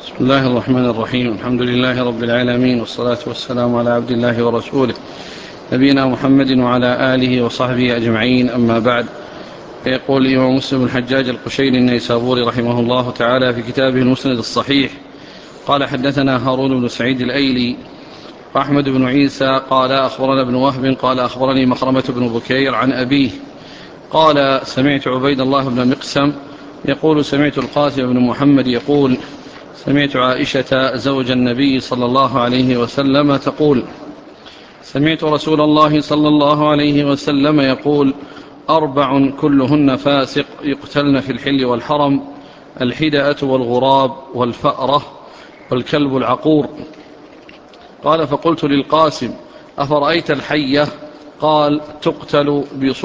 بسم الله الرحمن الرحيم. الحمد لله رب العالمين، والصلاة والسلام على عبد الله ورسوله نبينا محمد وعلى آله وصحبه أجمعين، أما بعد. يقول الإمام مسلم الحجاج القشيري النيسابوري رحمه الله تعالى في كتابه المسند الصحيح: قال حدثنا هارون بن سعيد الأيلي وأحمد بن عيسى قال أخبرنا ابن وهب قال أخبرني مخرمة بن بكير عن أبيه قال سمعت عبيد الله بن مقسم يقول سمعت القاسم بن محمد يقول سمعت عائشة زوج النبي صلى الله عليه وسلم تقول: سمعت رسول الله صلى الله عليه وسلم يقول: 4 كلهن فاسق يقتلن في الحل والحرم: الحدأة والغراب والفأرة والكلب العقور. قال: فقلت للقاسم: أفرأيت الحية؟ قال: تقتل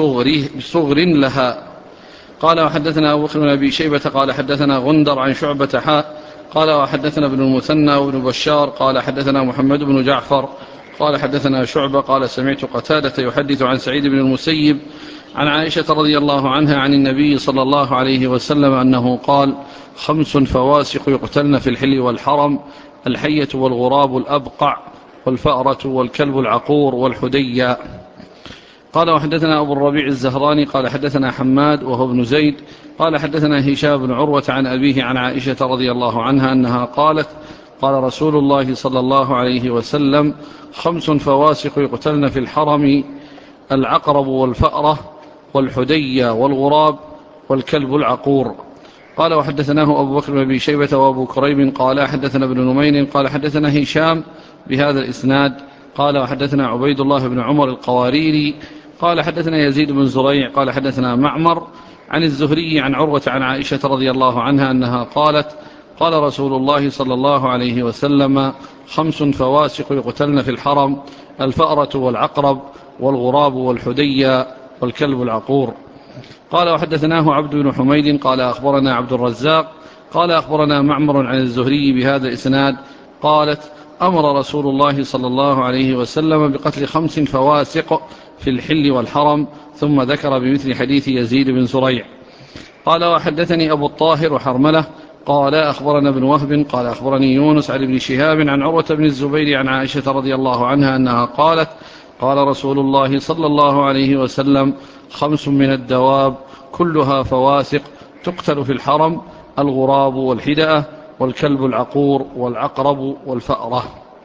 بصغر لها. قال: وحدثنا أبو بكر بن أبي شيبة قال حدثنا غندر عن شعبة قال: وحدثنا ابن المثنى وابن بشار قال حدثنا محمد بن جعفر قال حدثنا شعبة قال: سمعت قتادة يحدث عن سعيد بن المسيب عن عائشة رضي الله عنها عن النبي صلى الله عليه وسلم أنه قال: 5 فواسق يقتلن في الحل والحرم: الحية والغراب الأبقع والفأرة والكلب العقور والحدية. قال: وحدثنا أبو الربيع الزهراني قال حدثنا حماد وهو ابن زيد قال حدثنا هشام بن عروة عن أبيه عن عائشة رضي الله عنها أنها قالت: قال رسول الله صلى الله عليه وسلم: 5 فواسق يقتلن في الحرم: العقرب والفأرة والحدية والغراب والكلب العقور. قال: وحدثناه أبو بكر بن أبي شيبة وأبو كريب قال حدثنا ابن نمير قال حدثنا هشام بهذا الإسناد قال: وحدثنا عبيد الله بن عمر القواريري قال حدثنا يزيد بن زريع قال حدثنا معمر عن الزهري عن عروة عن عائشة رضي الله عنها أنها قالت: قال رسول الله صلى الله عليه وسلم: 5 فواسق يقتلن في الحرم: الفأرة والعقرب والغراب والحدية والكلب العقور. قال: وحدثناه عبد بن حميد قال أخبرنا عبد الرزاق قال أخبرنا معمر عن الزهري بهذا الإسناد قالت: أمر رسول الله صلى الله عليه وسلم بقتل 5 فواسق في الحل والحرم، ثم ذكر بمثل حديث يزيد بن زريع. قال: وحدثني أبو الطاهر وحرملة قال أخبرنا ابن وهب قال أخبرني يونس عن ابن شهاب عن عروة بن الزبير عن عائشة رضي الله عنها أنها قالت: قال رسول الله صلى الله عليه وسلم: 5 من الدواب كلها فواسق تقتل في الحرم: الغراب والحدأة والكلب العقور والعقرب والفأرة.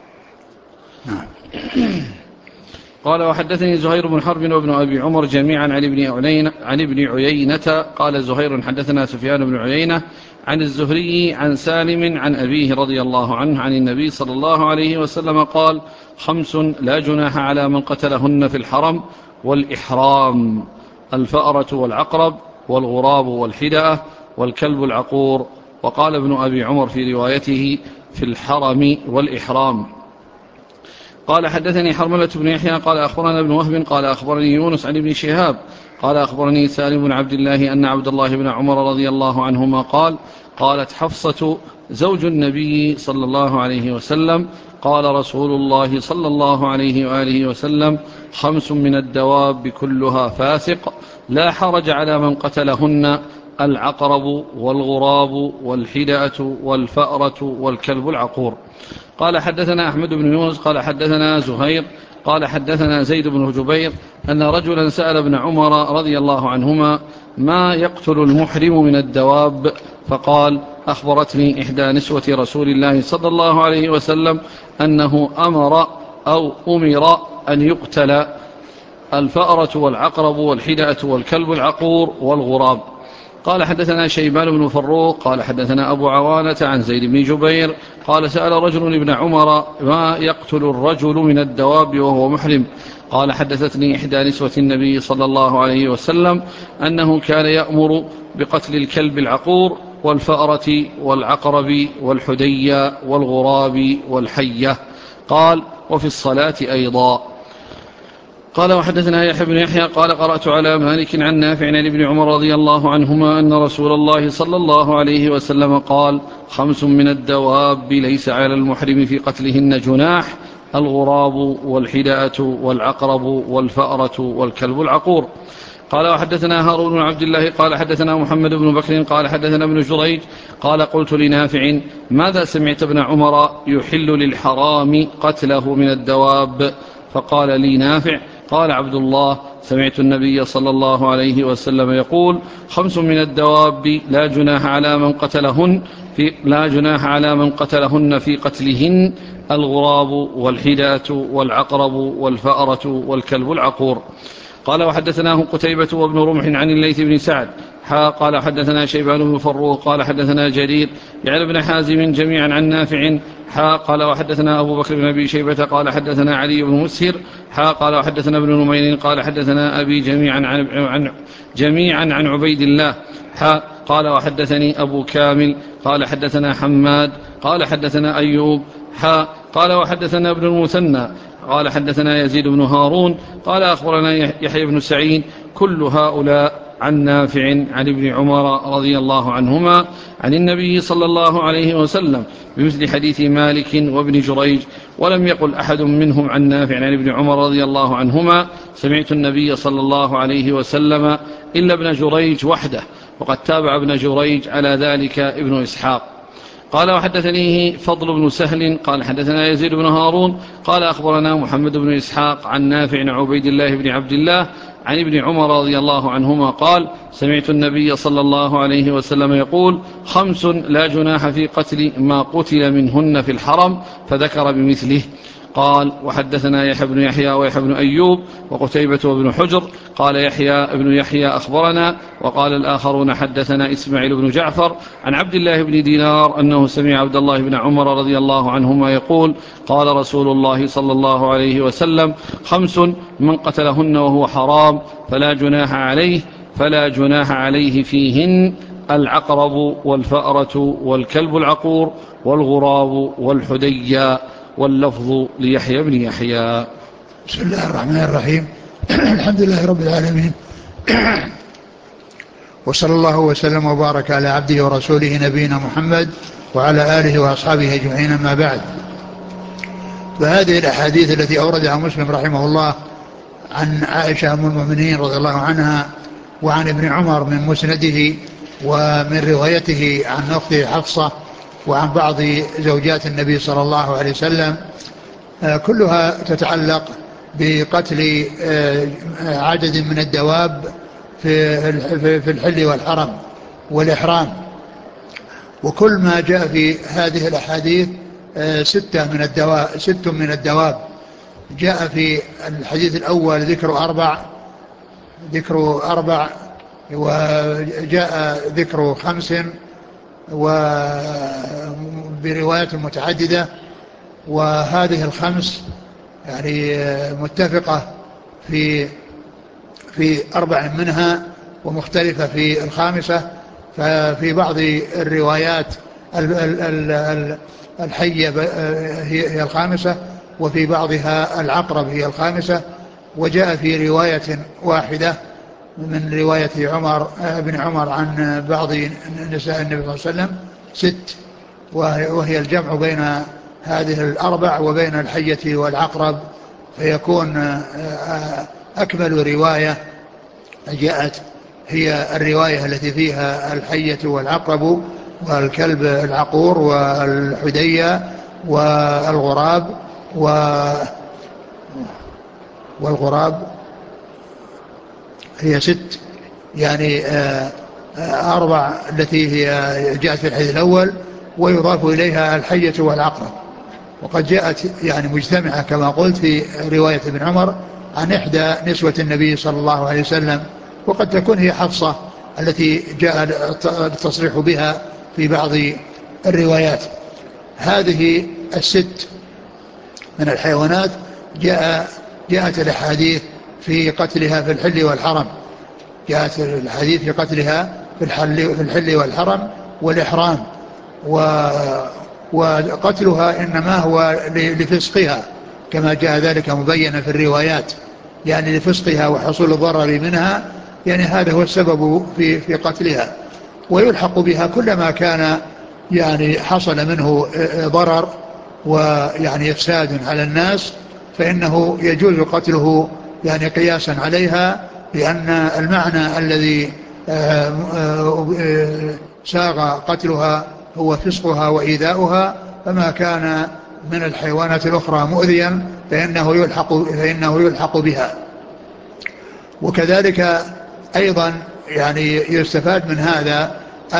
قال: وحدثني زهير بن حرب وابن أبي عمر جميعا عن ابن عيينة قال زهير حدثنا سفيان بن عيينة عن الزهري عن سالم عن أبيه رضي الله عنه عن النبي صلى الله عليه وسلم قال: 5 لا جناح على من قتلهن في الحرم والإحرام: الفأرة والعقرب والغراب والحدأة والكلب العقور. وقال ابن أبي عمر في روايته: في الحرم والإحرام. قال: حدثني حرملة بن يحيى قال أخبرنا ابن وهب قال أخبرني يونس عن ابن شهاب قال أخبرني سالم بن عبد الله أن عبد الله بن عمر رضي الله عنهما قال: قالت حفصة زوج النبي صلى الله عليه وسلم: قال رسول الله صلى الله عليه وآله وسلم: 5 من الدواب كلها فاسق لا حرج على من قتلهن: العقرب والغراب والحدأة والفأرة والكلب العقور. قال: حدثنا أحمد بن يونس قال حدثنا زهير قال حدثنا زيد بن جبير أن رجلا سأل ابن عمر رضي الله عنهما: ما يقتل المحرم من الدواب؟ فقال: أخبرتني إحدى نسوة رسول الله صلى الله عليه وسلم أنه أمر أن يقتل الفأرة والعقرب والحدأة والكلب العقور والغراب. قال: حدثنا شيبان بن فروق قال حدثنا أبو عوانة عن زيد بن جبير قال: سأل رجل ابن عمر: ما يقتل الرجل من الدواب وهو محرم؟ قال: حدثتني إحدى نسوة النبي صلى الله عليه وسلم أنه كان يأمر بقتل الكلب العقور والفأرة والعقرب والحدية والغراب والحية. قال: وفي الصلاة أيضا. قال: وحدثنا يحيى بن يحيى قال: قرأت على مالك عن نافع عن ابن عمر رضي الله عنهما أن رسول الله صلى الله عليه وسلم قال: 5 من الدواب ليس على المحرم في قتلهن جناح: الغراب والحدأة والعقرب والفأرة والكلب العقور. قال وحدثنا هارون بن عبد الله قال حدثنا محمد بن بكر قال حدثنا ابن جريج قال قلت لنافع ماذا سمعت ابن عمر يحل للحرام قتله من الدواب؟ فقال لي نافع قال عبد الله سمعت النبي صلى الله عليه وسلم يقول 5 من الدواب لا جناح على من قتلهن في قتلهن: الغراب والحداة والعقرب والفأرة والكلب العقور. قال وحدثناه قتيبة وابن رمح عن الليث بن سعد قال حدثنا شيبان بن فروخ قال حدثنا جرير يعني ابن حازم جميعا عن نافع قال وحدثنا أبو بكر بن أبي شيبة قال حدثنا علي بن مسهر قال وحدثنا ابن نمير قال حدثنا أبي جميعا عن عبيد الله قال وحدثني أبو كامل قال حدثنا حماد قال حدثنا أيوب قال وحدثنا ابن المثنى قال حدثنا يزيد بن هارون قال أخبرنا يحيى بن سعيد كل هؤلاء عن نافع عن ابن عمر رضي الله عنهما عن النبي صلى الله عليه وسلم بمثل حديث مالك وابن جريج، ولم يقل أحد منهم عن نافع عن ابن عمر رضي الله عنهما سمعت النبي صلى الله عليه وسلم إلا ابن جريج وحده، وقد تابع ابن جريج على ذلك ابن إسحاق. قال وحدثنيه فضل بن سهل قال حدثنا يزيد بن هارون قال أخبرنا محمد بن إسحاق عن نافع عن عبيد الله بن عبد الله عن ابن عمر رضي الله عنهما قال سمعت النبي صلى الله عليه وسلم يقول 5 لا جناح في قتل ما قتل منهن في الحرم، فذكر بمثله. قال وحدثنا يحيى بن يحيى ويحيى بن أيوب وقتيبة وابن حجر قال يحيى بن يحيى أخبرنا، وقال الآخرون حدثنا إسماعيل بن جعفر عن عبد الله بن دينار أنه سمع عبد الله بن عمر رضي الله عنهما يقول قال رسول الله صلى الله عليه وسلم 5 من قتلهن وهو حرام فلا جناح عليه فيهن: العقرب والفأرة والكلب العقور والغراب والحديا. واللفظ ليحيى بن يحيى. بسم الله الرحمن الرحيم. الحمد لله رب العالمين، وصلى الله وسلم وبارك على عبده ورسوله نبينا محمد وعلى آله وأصحابه أجمعين، ما بعد. فهذه الأحاديث التي أوردها مسلم رحمه الله عن عائشة أم المؤمنين رضي الله عنها وعن ابن عمر من مسنده ومن روايته عن أخته حفصة وعن بعض زوجات النبي صلى الله عليه وسلم، كلها تتعلق بقتل عدد من الدواب في الحل والحرم والإحرام. وكل ما جاء في هذه الأحاديث 6 من الدواب. جاء في الحديث الأول ذكر 4 وجاء ذكر 5 وبروايات متعددة، وهذه ال5 يعني متفقة في 4 منها ومختلفة في ال5. ففي بعض الروايات الحية هي ال5، وفي بعضها العقرب هي ال5. وجاء في رواية واحدة من رواية ابن عمر عن بعض نساء النبي صلى الله عليه وسلم 6، وهي الجمع بين هذه ال4 وبين الحية والعقرب، فيكون أكمل رواية جاءت هي الرواية التي فيها الحية والعقرب والكلب العقور والحدية والغراب هي 6، يعني 4 التي هي جاءت في الحديث الأول، ويضاف إليها الحية والعقرب. وقد جاءت يعني مجتمعة كما قلت في رواية ابن عمر عن إحدى نسوة النبي صلى الله عليه وسلم، وقد تكون هي حفصة التي جاء التصريح بها في بعض الروايات. هذه 6 من الحيوانات جاءت الأحاديث في قتلها في الحل والحرم. جاءت الحديث في قتلها في الحل والحرم والإحرام، وقتلها إنما هو لفسقها كما جاء ذلك مبينا في الروايات، يعني لفسقها وحصول الضرر منها، يعني هذا هو السبب في قتلها. ويلحق بها كل ما كان يعني حصل منه ضرر ويعني إفساد على الناس، فإنه يجوز قتله يعني قياسا عليها لأن المعنى الذي ساغ قتلها هو فسقها وإيذاؤها، فما كان من الحيوانات الأخرى مؤذيا فإنه يلحق بها. وكذلك أيضا يعني يستفاد من هذا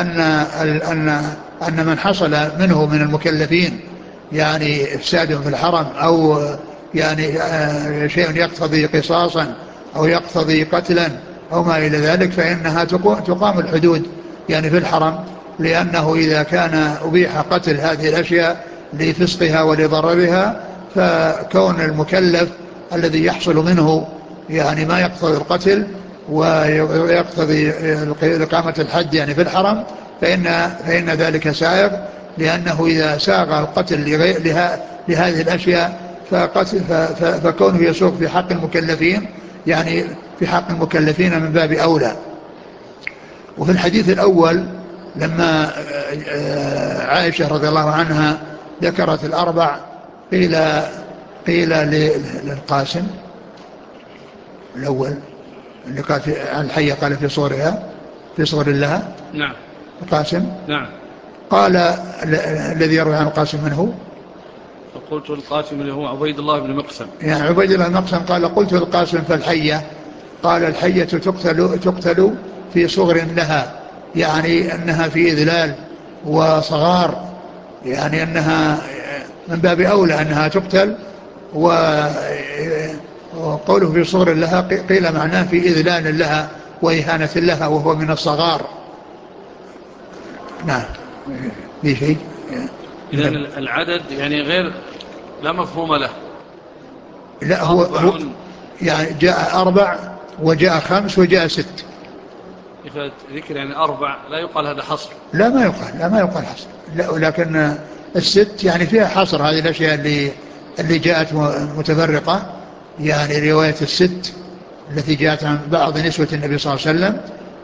أن من حصل منه من المكلفين يعني إفساد في الحرم أو يعني شيء يقتضي قصاصا أو يقتضي قتلا أو ما إلى ذلك، فإنها تقام الحدود يعني في الحرم، لأنه إذا كان أبيح قتل هذه الأشياء لفسقها ولضررها، فكون المكلف الذي يحصل منه يعني ما يقتضي القتل ويقتضي إقامة الحد يعني في الحرم، فإن ذلك سائغ، لأنه إذا ساغ القتل لهذه الأشياء فكونه يسوق في حق المكلفين يعني في حق المكلفين من باب أولى. وفي الحديث الأول لما عائشة رضي الله عنها ذكرت الأربع، قيل للقاسم الأول اللي قال عن الحية قال في صورها في صور لها. نعم. القاسم. نعم. قال الذي يروي عن القاسم من هو؟ فقلت القاسم اللي هو عبيد الله بن مقسم. يعني عبيد الله بن مقسم قال قلت القاسم فالحية، قال الحية تقتل في صغر لها، يعني أنها في إذلال وصغار، يعني أنها من باب أولى أنها تقتل. وقوله في صغر لها قيل معناه في إذلال لها وإهانة لها وهو من الصغار. نعم. في شيء إذن العدد يعني غير لا مفهوم له. لا هو يعني جاء 4 وجاء 5 وجاء 6. ذكر يعني 4 لا يقال هذا حصر. لا ما يقال حصر، لا، لكن ال6 يعني فيها حصر. هذه الأشياء اللي جاءت متفرقة، يعني رواية ال6 التي جاءت عن بعض نسوة النبي صلى الله عليه وسلم،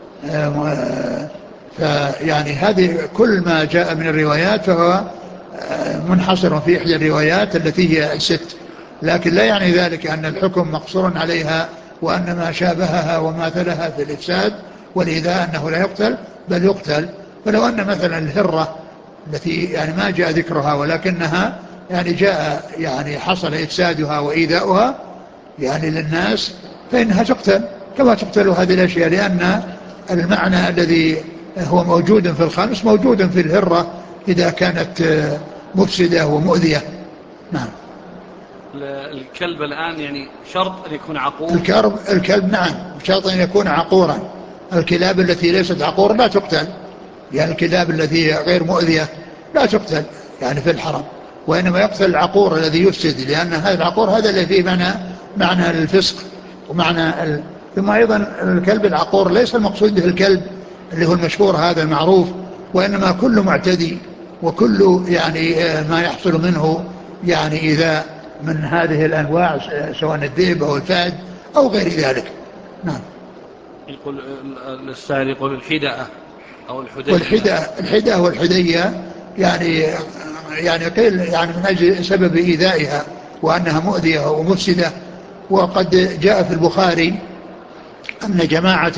فيعني هذه كل ما جاء من الروايات فهو منحصر في إحدى الروايات التي هي ال6، لكن لا يعني ذلك أن الحكم مقصور عليها وأن ما شابهها وماثلها في الإفساد والإيذاء أنه لا يقتل بل يقتل. فلو أن مثلا الهرة التي يعني ما جاء ذكرها ولكنها يعني جاء يعني حصل إفسادها وإيذاؤها يعني للناس، فإنها تقتل كما تقتل هذه الأشياء، لأن المعنى الذي هو موجود في الخمس موجود في الهرة إذا كانت مفسدة ومؤذية. نعم. الكلب الآن يعني شرط أن يكون عقور. الكلب نعم شرط أن يكون عقورا. الكلاب التي ليست عقور لا تقتل، يعني الكلاب التي غير مؤذية لا تقتل يعني في الحرم، وإنما يقتل العقور الذي يفسد، لأن هذا العقور هذا اللي فيه معنى الفسق ومعنى ثم أيضا الكلب العقور ليس المقصود به الكلب اللي هو المشهور هذا المعروف، وإنما كل معتدي وكل يعني ما يحصل منه يعني إذا من هذه الأنواع سواء الذئب أو الفهد أو غير ذلك. نعم. يقول السائل يقول الحدأة أو الحدية. الحدأة والحدية يعني قيل يعني من أجل سبب إيذائها وأنها مؤذية ومفسدة. وقد جاء في البخاري أن جماعة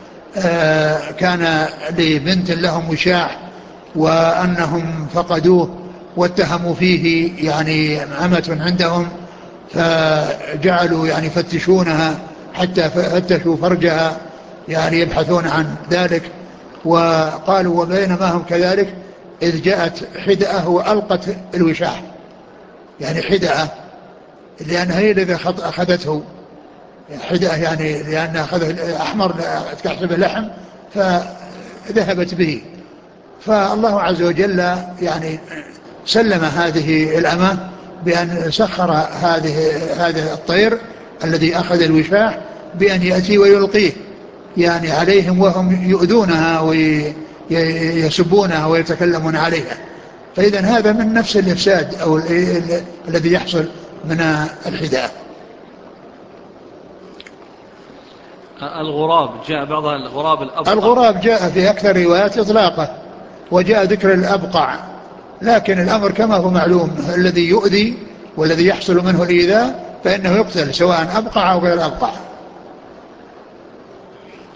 كان لبنت لهم وشاح وأنهم فقدوه واتهموا فيه يعني أمة عندهم، فجعلوا يعني يفتشونها حتى فتشوا فرجها يعني يبحثون عن ذلك. وقالوا وبينما هم كذلك إذ جاءت حدأة وألقت الوشاح، يعني حدأة لأنها هي الذي أخذته، حدأة يعني لأنها أخذ أحمر تحسب لحم فذهبت به. فالله عز وجل يعني سلم هذه الأمة بأن سخر هذه الطير الذي أخذ الوشاح بأن يأتي ويلقيه يعني عليهم وهم يؤذونها ويسبونها ويتكلمون عليها. فإذا هذا من نفس الإفساد أو الذي يحصل من الحداء. الغراب جاء بعضها الغراب الأبقع. الغراب جاء في أكثر روايات إطلاقه وجاء ذكر الأبقع، لكن الأمر كما هو معلوم الذي يؤذي والذي يحصل منه الإيذاء فإنه يقتل سواء أبقع أو غير أبقع.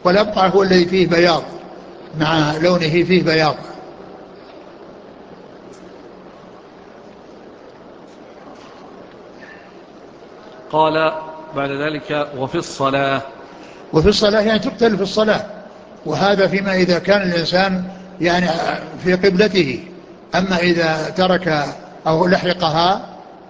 والأبقع هو الذي فيه بياض، مع لونه فيه بياض. قال بعد ذلك وفي الصلاة. وفي الصلاة يعني تقتل في الصلاة، وهذا فيما إذا كان الإنسان يعني في قبلته. أما إذا ترك أو لحقها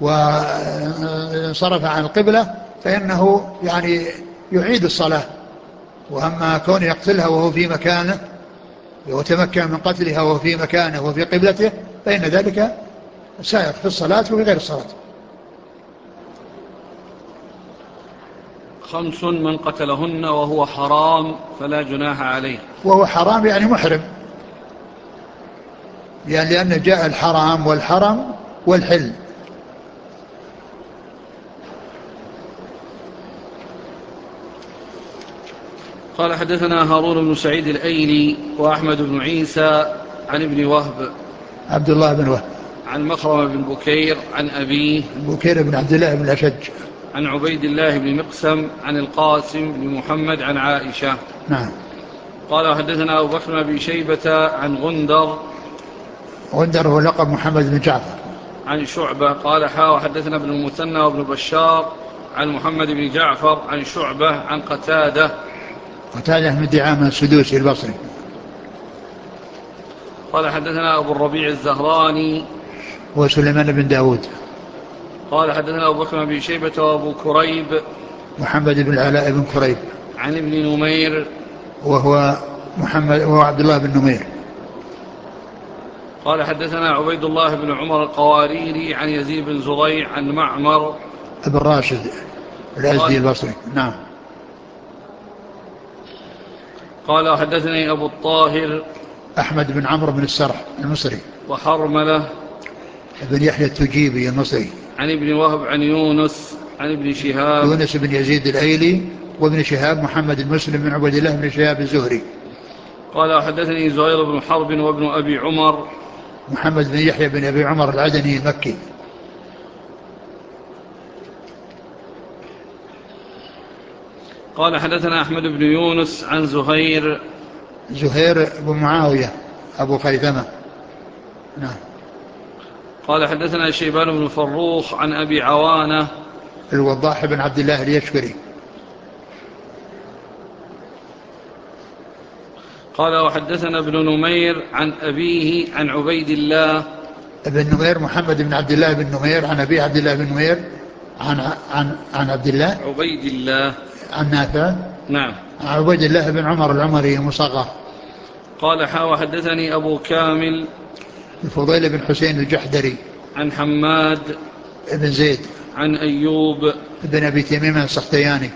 وانصرف عن القبلة فإنه يعني يعيد الصلاة. وأما كون يقتلها وهو في مكانه وتمكن من قتلها وهو في مكانه وفي قبلته فإن ذلك سائق في الصلاة وفي غير الصلاة. 5 من قتلهن وهو حرام فلا جناح عليه. وهو حرام يعني محرم، يعني لأن جاء الحرام والحرم والحل. قال حدثنا هارون بن سعيد الأيلي وأحمد بن عيسى عن ابن وهب عبد الله بن وهب عن مخرم بن بكير عن أبيه بكير بن عبد الله بن الأشج عن عبيد الله بن مقسم عن القاسم بن محمد عن عائشة. نعم. قال حدثنا أبو بكر بن شيبة عن غندر هو لقب محمد بن جعفر عن شعبة قال وحدثنا ابن المثنى وابن بشار عن محمد بن جعفر عن شعبة عن قتادة من دعامة السدوسي البصري. قال حدثنا أبو الربيع الزهراني وسليمان بن داود. قال حدثنا أبو بكر بن شيبة وأبو كريب محمد بن العلاء بن كريب عن ابن نمير وهو عبد الله بن نمير. قال حدثنا عبيد الله بن عمر القواريري عن يزيد بن زريع عن معمر ابن راشد الأزدي البصري. نعم. قال حدثني أبو الطاهر أحمد بن عمرو بن السرح المصري وحرملة بن يحيى التجيبي المصري عن ابن وهب عن يونس عن ابن شهاب يونس بن يزيد الأيلي وابن شهاب محمد المسلم بن عبد الله بن شهاب الزهري. قال حدثني زهير بن حرب وابن أبي عمر محمد بن يحيى بن أبي عمر العدني المكي. قال حدثنا أحمد بن يونس عن زهير بن معاوية أبو خيثمة. نعم. قال حدثنا شيبان بن فروخ عن أبي عوانة الوضاح بن عبد الله اليشكري. قال وحدثنا ابن نمير عن أبيه عن عبيد الله ابن نمير محمد بن عبد الله بن نمير عن أبي عبد الله بن نمير عن عبد الله عبيد الله عن نافع. نعم. عن عبيد الله بن عمر العمري المصغر. قال وحدثني أبو كامل الفضيل بن حسين الجحدري عن حماد بن زيد عن أيوب بن أبي تميم السختياني.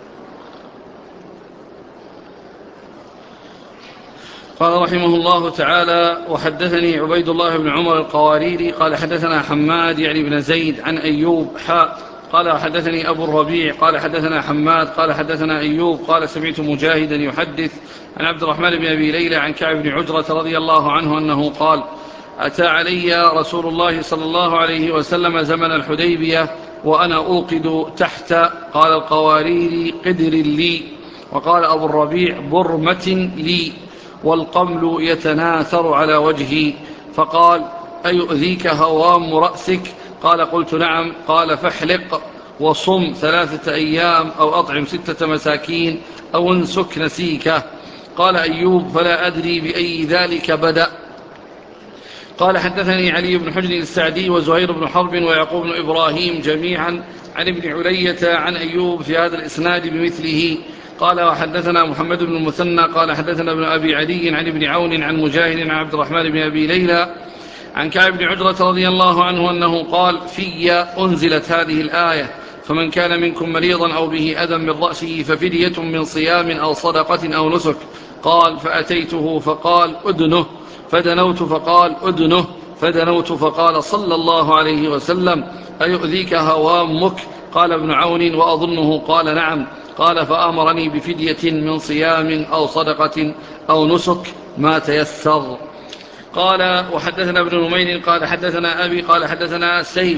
قال رحمه الله تعالى وحدثني عبيد الله بن عمر القواريري قال حدثنا حماد يعني بن زيد عن أيوب قال حدثني أبو الربيع قال حدثنا حماد قال حدثنا أيوب قال سمعت مجاهدا يحدث عن عبد الرحمن بن أبي ليلى عن كعب بن عجرة رضي الله عنه أنه قال أتى علي رسول الله صلى الله عليه وسلم زمن الحديبية وأنا أوقد تحت قال القواريري قدر لي وقال أبو الربيع برمة لي والقمل يتناثر على وجهي فقال أيؤذيك هوام رأسك قال قلت نعم قال فاحلق وصم 3 أيام أو أطعم 6 مساكين أو انسك نسيكه قال أيوب فلا أدري بأي ذلك بدأ. قال حدثني علي بن حجر السعدي وزهير بن حرب ويعقوب بن إبراهيم جميعا عن ابن علية عن أيوب في هذا الإسناد بمثله. قال وحدثنا محمد بن المثنى قال حدثنا ابن أبي علي عن ابن عون عن مجاهد عن عبد الرحمن بن أبي ليلى عن كعب بن عجرة رضي الله عنه أنه قال في أنزلت هذه الآية فمن كان منكم مريضا أو به أذى من رأسه ففدية من صيام أو صدقة أو نسك قال فأتيته فقال أدنه فدنوت فقال أدنه فدنوت فقال صلى الله عليه وسلم أيؤذيك هوامك قال ابن عون وأظنه قال نعم قال فأمرني بفدية من صيام أو صدقة أو نسك ما تيسر. قال وحدثنا ابن نمير قال حدثنا أبي قال حدثنا سيف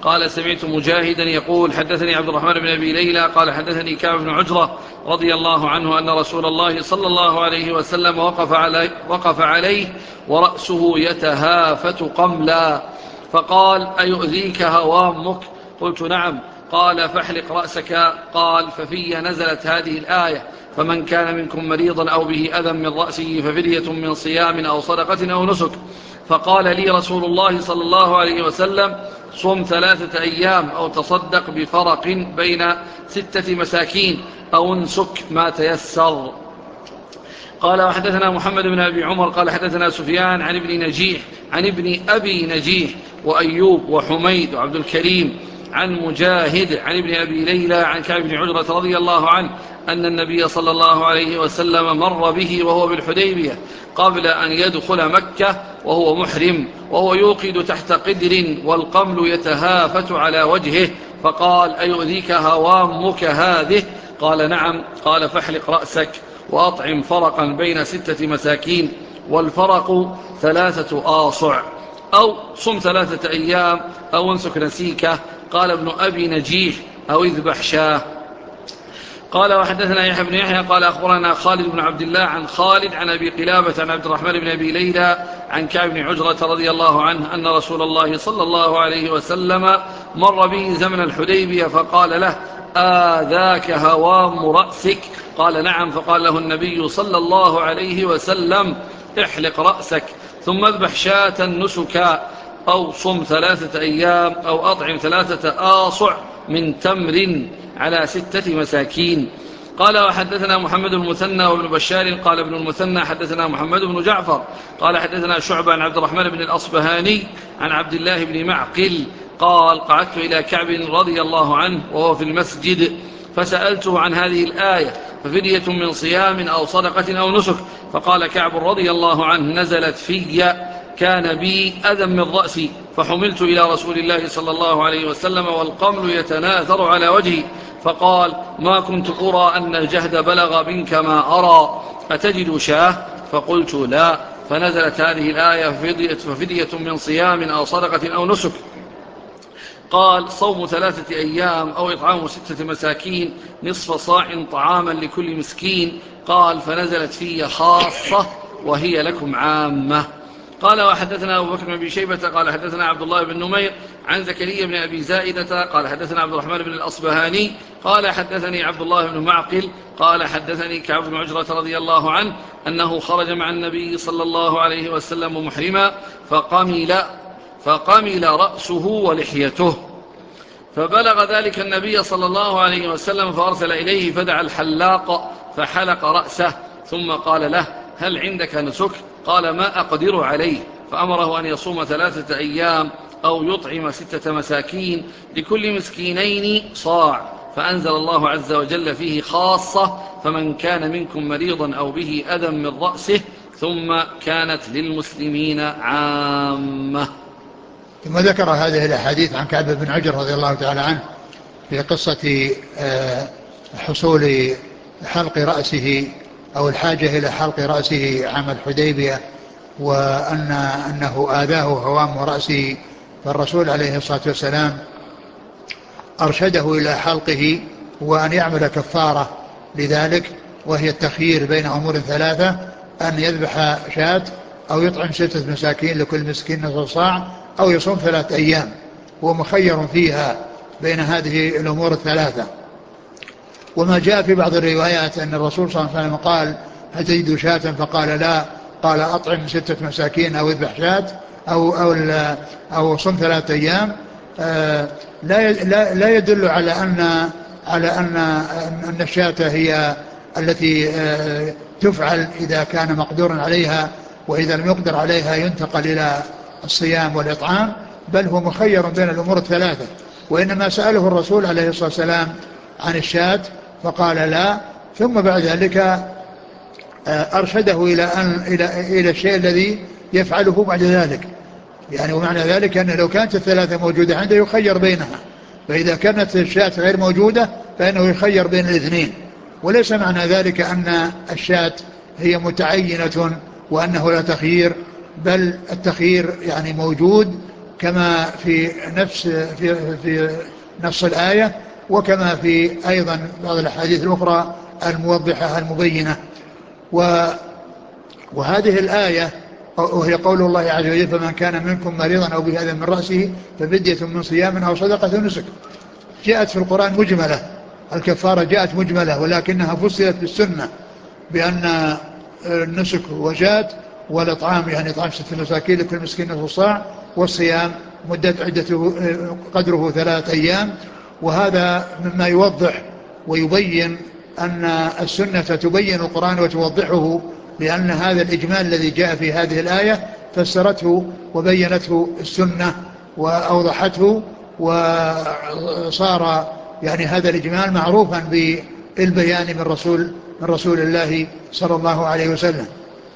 قال سمعت مجاهدا يقول حدثني عبد الرحمن بن أبي ليلى قال حدثني كعب بن عجرة رضي الله عنه أن رسول الله صلى الله عليه وسلم وقف عليه ورأسه يتهافت قملا فقال أيؤذيك هوامك؟ قلت نعم. قال فاحلق رأسك. قال ففي نزلت هذه الآية فمن كان منكم مريضا أو به أذى من رأسه ففدية من صيام أو صدقة أو نسك. فقال لي رسول الله صلى الله عليه وسلم صم 3 أيام أو تصدق بفرق بين 6 مساكين أو انسك ما تيسر. قال وحدثنا محمد بن أبي عمر قال حدثنا سفيان عن ابن أبي نجيح وأيوب وحميد وعبد الكريم عن مجاهد عن ابن أبي ليلى عن كعب بن عجرة رضي الله عنه أن النبي صلى الله عليه وسلم مر به وهو بالحديبية قبل أن يدخل مكة وهو محرم وهو يوقد تحت قدر والقمل يتهافت على وجهه فقال أيؤذيك هوامك هذه؟ قال نعم. قال فاحلق رأسك وأطعم فرقا بين 6 مساكين والفرق 3 آصع أو صم 3 أيام أو انسك نسيكه. قال ابن أبي نجيح أو اذبح شاه. قال وحدثنا يحيى بن يحيى قال أخبرنا خالد بن عبد الله عن خالد عن أبي قلابة عن عبد الرحمن بن أبي ليلى عن كعب بن عجرة رضي الله عنه أن رسول الله صلى الله عليه وسلم مر به زمن الحديبية فقال له آذاك هوام رأسك؟ قال نعم. فقال له النبي صلى الله عليه وسلم احلق رأسك ثم اذبح شاة نسكا أو صم 3 أيام أو أطعم 3 آصع من تمر على 6 مساكين. قال وحدثنا محمد بن المثنى وابن بشار قال ابن المثنى حدثنا محمد بن جعفر قال حدثنا شعبة عن عبد الرحمن بن الأصبهاني عن عبد الله بن معقل قال قعدت إلى كعب رضي الله عنه وهو في المسجد فسألته عن هذه الآية ففدية من صيام أو صدقة أو نسك. فقال كعب رضي الله عنه نزلت في كان بي أذى من رأسي فحملت إلى رسول الله صلى الله عليه وسلم والقمل يتناثر على وجهي فقال ما كنت أرى أن الجهد بلغ منك ما أرى أتجد شاه؟ فقلت لا. فنزلت هذه الآية ففدية من صيام أو صدقة أو نسك. قال صوم 3 أيام أو إطعام 6 مساكين نصف صاع طعاما لكل مسكين. قال فنزلت في خاصة وهي لكم عامة. قال وحدثنا أبو بكر بن أبي شيبة قال حدثنا عبد الله بن نمير عن زكريا بن أبي زائدة قال حدثنا عبد الرحمن بن الأصبهاني قال حدثني عبد الله بن معقل قال حدثني كعب بن عجرة رضي الله عنه أنه خرج مع النبي صلى الله عليه وسلم محرما فقمل رأسه ولحيته فبلغ ذلك النبي صلى الله عليه وسلم فأرسل إليه فدعا الحلاق فحلق رأسه ثم قال له هل عندك نسك؟ قال ما أقدر عليه. فأمره أن يصوم 3 أيام أو يطعم 6 مساكين لكل مسكينين صاع. فأنزل الله عز وجل فيه خاصة فمن كان منكم مريضا أو به أذى من رأسه ثم كانت للمسلمين عامة. ثم ذكر هذه الأحاديث عن كعب بن عجرة رضي الله تعالى عنه في قصة حصول حلق رأسه أو الحاجة إلى حلق رأسه عام الحديبية وأنه آذاه هوام رأسه فالرسول عليه الصلاة والسلام أرشده إلى حلقه وأن يعمل كفارة لذلك وهي التخيير بين أمور 3 أن يذبح شاة أو يطعم 6 مساكين لكل مسكين نصف صاع أو يصوم 3 أيام هو مخير فيها بين هذه الأمور 3. وما جاء في بعض الروايات أن الرسول صلى الله عليه وسلم قال هل تجد شاة؟ فقال لا. قال أطعم 6 مساكين أو اذبح شاة أو صم 3 أيام. لا يدل على أن الشاة هي التي تفعل إذا كان مقدورا عليها وإذا لم يقدر عليها ينتقل إلى الصيام والإطعام بل هو مخير بين الأمور 3. وإنما سأله الرسول عليه الصلاة والسلام عن الشاة فقال لا ثم بعد ذلك أرشده إلى الشيء الذي يفعله بعد ذلك يعني ومعنى ذلك أنه لو كانت 3 موجودة عنده يخير بينها فإذا كانت الشاة غير موجودة فإنه يخير بين الاثنين وليس معنى ذلك أن الشاة هي متعينة وأنه لا تخيير بل التخيير يعني موجود كما في نفس الآية، وكما في أيضا بعض الأحاديث الأخرى الموضحة المبينة. وهذه الآية وهي قول الله عز وجل: فمن كان منكم مريضا أو به أذى من رأسه ففدية من صيام أو صدقة نسك. جاءت في القرآن مجملة، الكفارة جاءت مجملة، ولكنها فصلت بالسنة بأن النسك وجات، والإطعام يعني إطعام 6 مساكين لكل مسكين نصف صاع، والصيام مدة عدته قدره 3 أيام. وهذا مما يوضح ويبين أن السنة تبين القرآن وتوضحه، لأن هذا الإجمال الذي جاء في هذه الآية فسرته وبينته السنة وأوضحته، وصار يعني هذا الإجمال معروفا بالبيان من رسول الله صلى الله عليه وسلم.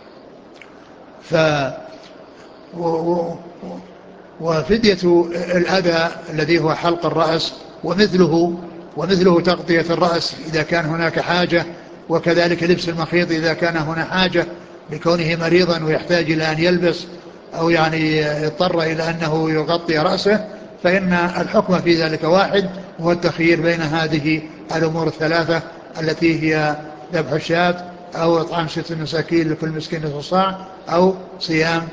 وفدية الأذى الذي هو حلق الرأس ومثله تغطية الرأس إذا كان هناك حاجة، وكذلك لبس المخيط إذا كان هنا حاجة لكونه مريضا ويحتاج إلى أن يلبس أو يعني يضطر إلى أنه يغطي رأسه، فإن الحكم في ذلك واحد، وهو التخيير بين هذه الأمور الثلاثة التي هي ذبح الشاة أو إطعام 6 مساكين لكل مسكين نصف صاع أو صيام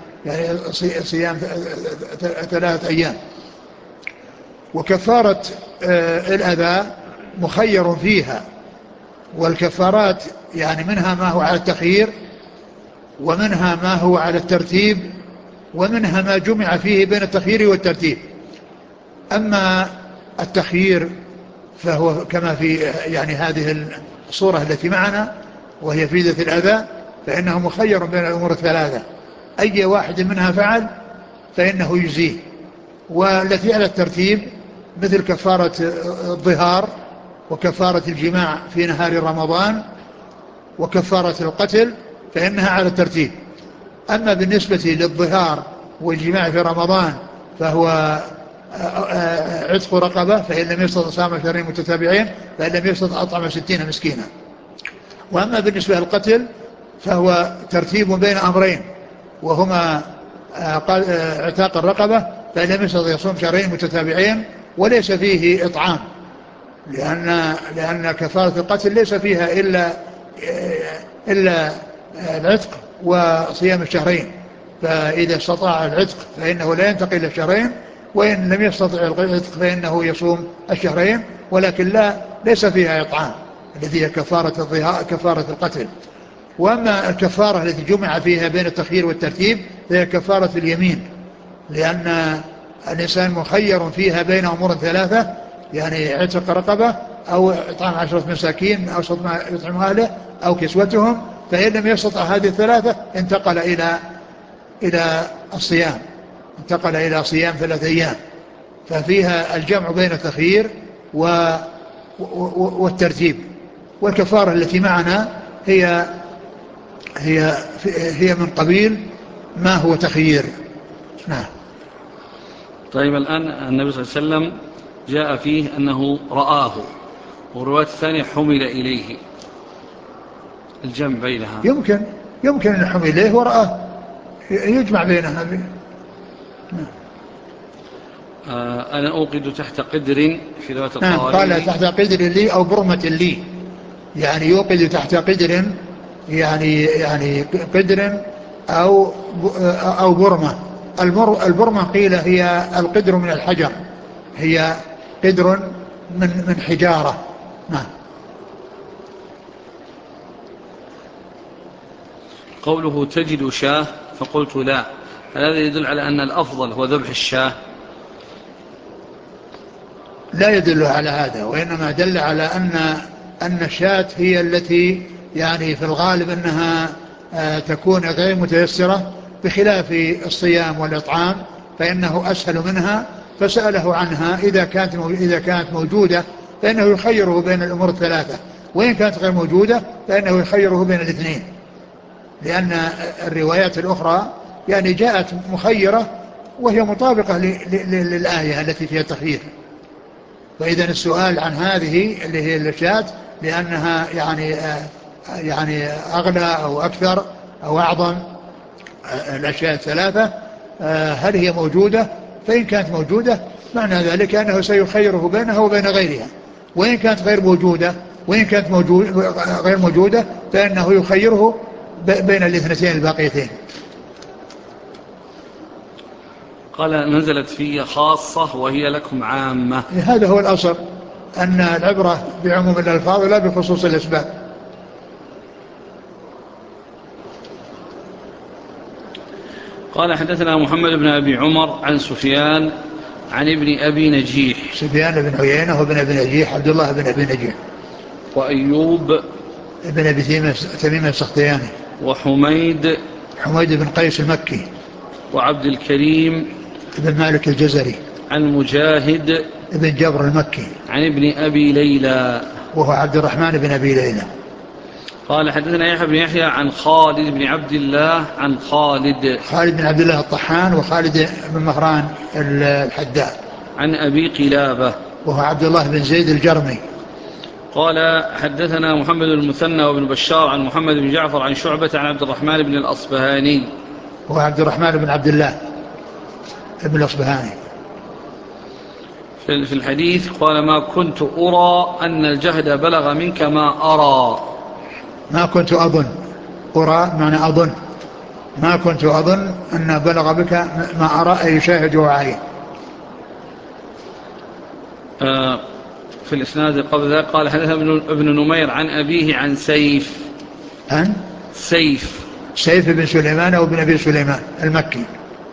3 أيام. وكفارة الأذى مخير فيها، والكفارات يعني منها ما هو على التخيير، ومنها ما هو على الترتيب، ومنها ما جمع فيه بين التخيير والترتيب. أما التخيير فهو كما في يعني هذه الصورة التي معنا وهي فدية الأذى، فإنه مخير بين الأمور الثلاثة، أي واحد منها فعل فإنه يجزيه. والتي على الترتيب مثل كفارة الظهار، وكفارة الجماع في نهار رمضان، وكفارة القتل، فإنها على الترتيب. أما بالنسبة للظهار والجماع في رمضان فهو عتق رقبة، فإن لم يستطع صام شهرين متتابعين، فإن لم يستطع أطعم 60 مسكينا. وأما بالنسبة للقتل فهو ترتيب بين أمرين، وهما اعتاق الرقبة، فإن لم يستطع يصوم شهرين متتابعين، وليس فيه إطعام، لأن كفارة القتل ليس فيها إلا العتق وصيام الشهرين. فإذا استطاع العتق فإنه لا ينتقل إلى الشهرين، وإن لم يستطع العتق فإنه يصوم الشهرين، ولكن ليس فيها إطعام التي هي كفارة القتل. وأما الكفارة التي جمع فيها بين التخيير والترتيب فهي كفارة اليمين، لأن الإنسان مخير فيها بين أمور ثلاثة، يعني عتق رقبة أو إطعام 10 مساكين أو يطعم أهله أو كسوتهم. فإن لم يستطع هذه الثلاثة انتقل إلى الصيام، انتقل إلى صيام 3 أيام. ففيها الجمع بين التخيير والترتيب. والكفارة التي معنا هي من قبيل ما هو تخيير. نعم. طيب، الآن النبي صلى الله عليه وسلم جاء فيه أنه رآه، والرواية الثانية حمل إليه، الجمع بينها يمكن أن يحمل إليه ورآه، يجمع بينها. أنا أوقد تحت قدر في رواية قال الطبراني. تحت قدر لي أو برمة لي، يعني يوقد تحت قدر، يعني قدر أو برمة. البرمة قيل هي القدر من الحجر، هي قدر من حجارة. نعم. قوله تجد شاه فقلت لا، هذا يدل على أن الأفضل هو ذبح الشاه؟ لا يدل على هذا، وإنما دل على أن الشاة هي التي يعني في الغالب أنها تكون غير متيسرة، بخلاف الصيام والإطعام فإنه أسهل منها. فسأله عنها إذا كانت موجودة فإنه يخيره بين الأمور الثلاثة، وإن كانت غير موجودة فإنه يخيره بين الاثنين، لأن الروايات الأخرى يعني جاءت مخيرة وهي مطابقة للآية التي فيها تخيير. فإذا السؤال عن هذه اللي هي الشاة لأنها يعني أغلى أو أكثر أو أعظم الأشياء الثلاثة، هل هي موجودة؟ فإن كانت موجودة معنى ذلك أنه سيخيره بينها وبين غيرها، وإن كانت غير موجودة فإنه يخيره بين الاثنتين الباقيتين. قال نزلت في خاصة وهي لكم عامة. هذا هو الأصل، أن العبرة بعموم الألفاظ لا بخصوص الأسباب. قال حدثنا محمد بن أبي عمر عن سفيان عن ابن أبي نجيح. سفيان بن عيينة وابن أبي نجيح عبد الله بن أبي نجيح. وأيوب ابن أبي تميم السختياني. وحميد بن قيس المكي. وعبد الكريم ابن مالك الجزري. عن مجاهد ابن جبر المكي. عن ابن أبي ليلى وهو عبد الرحمن بن أبي ليلى. قال حدثنا يحيى بن يحيى عن خالد بن عبد الله عن خالد بن عبد الله الطحان وخالد بن مهران الحداد. عن أبي قلابة وهو عبد الله بن زيد الجرمي. قال حدثنا محمد المثنى وابن بشار عن محمد بن جعفر عن شعبة عن عبد الرحمن بن الأصبهاني. وهو عبد الرحمن بن عبد الله ابن الأصبهاني. في الحديث قال ما كنت أرى أن الجهد بلغ منك ما أرى. ما كنت أظن، أرى معنى أظن، ما كنت أظن أن بلغ بك ما أرى أي يشاهد وعي. في الإسناد قبل ذلك قال حدثنا ابن نمير عن أبيه عن سيف. عن سيف بن سليمان وابن أبي سليمان المكي.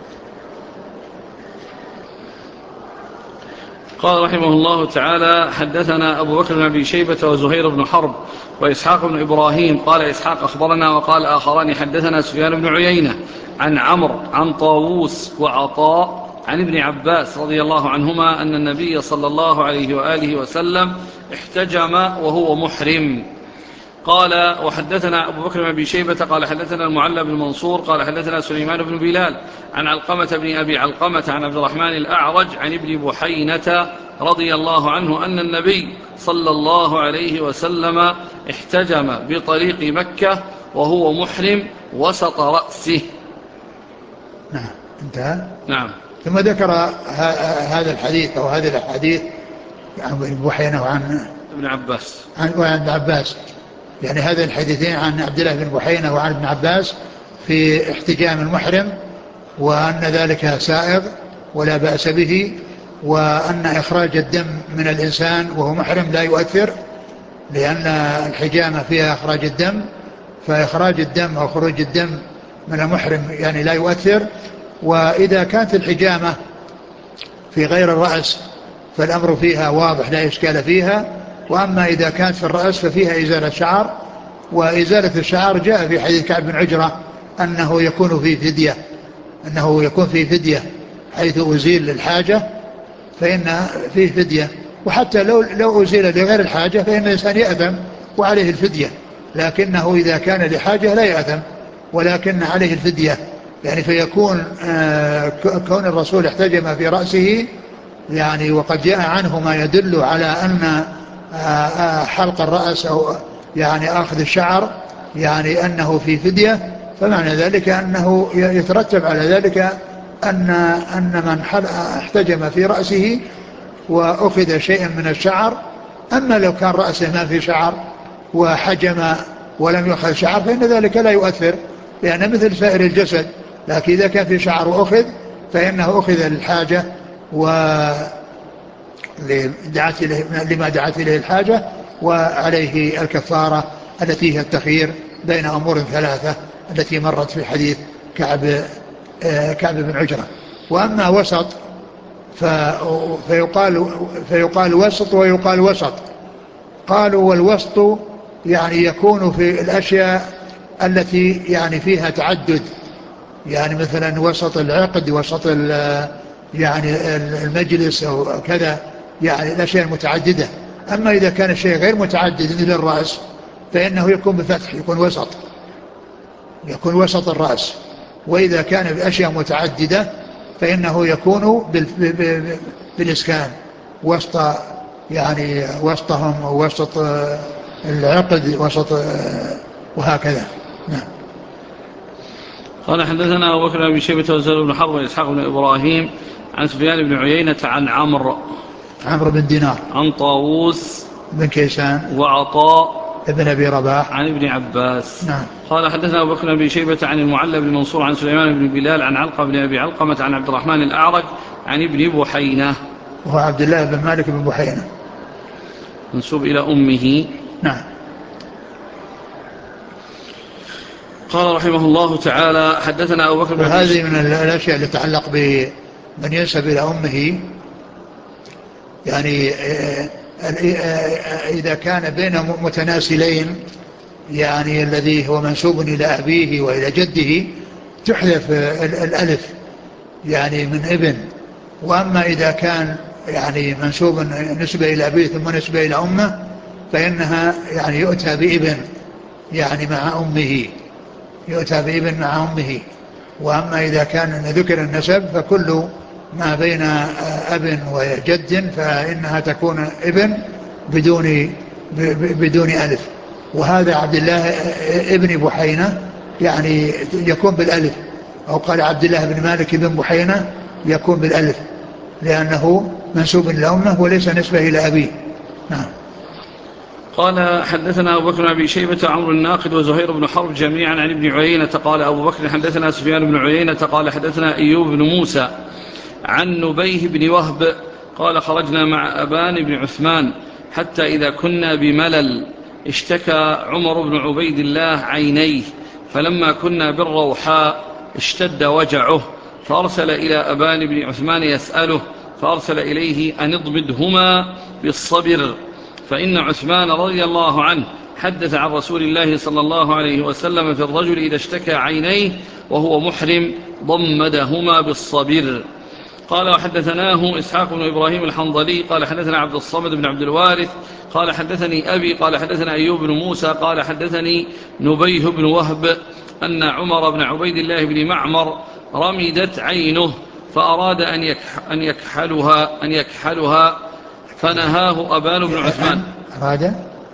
قال رحمه الله تعالى حدثنا أبو بكر بن أبي شيبة وزهير بن حرب وإسحاق بن إبراهيم. قال إسحاق أخبرنا وقال آخران حدثنا سفيان بن عيينة عن عمرو عن طاووس وعطاء عن ابن عباس رضي الله عنهما أن النبي صلى الله عليه وآله وسلم احتجم وهو محرم. قال وحدثنا أبو بكر بن أبي شيبة قال حدثنا المعلى بن منصور قال حدثنا سليمان بن بلال عن علقمة بن أبي علقمة عن عبد الرحمن الأعرج عن ابن بحينة رضي الله عنه أن النبي صلى الله عليه وسلم احتجم بطريق مكة وهو محرم وسط رأسه. نعم انتهى. نعم. ثم ذكر هذا الحديث أو هذه الحديث عن ابن بحينة وعن ابن عباس وعن ابن عباس، يعني هذين الحديثين عن عبد الله بن بحينة وعن ابن عباس في احتجام المحرم، وأن ذلك سائغ ولا بأس به، وأن إخراج الدم من الإنسان وهو محرم لا يؤثر، لأن الحجامة فيها إخراج الدم، فإخراج الدم أو خروج الدم من المحرم يعني لا يؤثر. وإذا كانت الحجامة في غير الرأس فالأمر فيها واضح لا إشكال فيها، وأما إذا كانت في الرأس ففيها إزالة شعر، وإزالة الشعر جاء في حديث كعب بن عجرة أنه يكون في فدية حيث أزيل للحاجة فإن فيه فدية، وحتى لو أزيل لغير الحاجة فإن الإنسان يأثم وعليه الفدية، لكنه إذا كان لحاجة لا يأثم ولكن عليه الفدية، يعني فيكون كون الرسول احتجم في رأسه يعني وقد جاء عنه ما يدل على أن حلق الرأس أو يعني أخذ الشعر يعني أنه في فدية، فمعنى ذلك أنه يترتب على ذلك أن من احتجم في رأسه وأخذ شيء من الشعر، أما لو كان رأسه ما في شعر وحجم ولم يأخذ شعر فإن ذلك لا يؤثر، لأن مثل سائر الجسد، لكن إذا كان في شعر وأخذ فإنه أخذ للحاجة لما دعت إليه الحاجة، وعليه الكفارة التي هي التخيير بين أمور ثلاثة التي مرت في حديث كعب بن عجرة. وأما وسط فيقال وسط ويقال وسط. قالوا والوسط يعني يكون في الأشياء التي يعني فيها تعدد، يعني مثلا وسط العقد، وسط يعني المجلس أو كذا، يعني الأشياء المتعددة. أما إذا كان الشيء غير متعدد مثل الرأس فإنه يكون بفتح، يكون وسط الرأس. وإذا كان بأشياء متعددة فإنه يكون بالإسكان وسط، يعني وسطهم ووسط العقد وسط وهكذا. نعم. قال حدثنا أبو بكر بن شيبة وزهير بن حرب وإسحاق بن إبراهيم عن سفيان بن عيينة عن عمرو بن دينار عن طاووس بن كيسان وعطاء ابن أبي رباح عن ابن عباس. نعم. قال حدثنا أبو بكر بن شيبة عن المعلى بن منصور عن سليمان بن بلال عن علقة بن أبي علقمة عن عبد الرحمن الأعرج عن ابن بحينة وهو عبد الله بن مالك بن بحينة منسوب إلى أمه. نعم. قال رحمه الله تعالى حدثنا أبو بكر بن وهذه من الأشياء اللي تتعلق بمن ينسب إلى أمه، يعني إذا كان بين متناسلين، يعني الذي هو منسوب إلى أبيه وإلى جده تحذف الألف يعني من ابن. وأما إذا كان يعني منسوب نسبة إلى أبيه ثم نسبة إلى أمه فإنها يعني يؤتى بابن يعني مع أمه، يؤتى بابن مع أمه. وأما إذا كان ذكر النسب فكل ما بين أب وجد فإنها تكون ابن بدون ألف. وهذا عبد الله ابن بحينة يعني يكون بالألف، أو قال عبد الله بن مالك بن بحينة يكون بالألف لأنه منسوب إلى أمه وليس نسبة إلى أبيه. نعم. قال حدثنا أبو بكر بن أبي شيبة عمرو الناقد وزهير بن حرب جميعا عن ابن عيينة قال أبو بكر حدثنا سفيان بن عيينة قال حدثنا أيوب بن موسى عن نبيه بن وهب قال خرجنا مع أبان بن عثمان حتى إذا كنا بملل اشتكى عمر بن عبيد الله عينيه، فلما كنا بالروحاء اشتد وجعه فأرسل إلى أبان بن عثمان يسأله، فأرسل إليه أن اضمدهما بالصبر، فإن عثمان رضي الله عنه حدث عن رسول الله صلى الله عليه وسلم في الرجل إذا اشتكى عينيه وهو محرم ضمدهما بالصبر. قال وحدثناه إسحاق بن إبراهيم الحنظلي قال حدثنا عبد الصمد بن عبد الوارث قال حدثني أبي قال حدثنا أيوب بن موسى قال حدثني نبيه بن وهب أن عمر بن عبيد الله بن معمر رمدت عينه فأراد أن يكحلها فنهاه أبان بن عثمان. أراد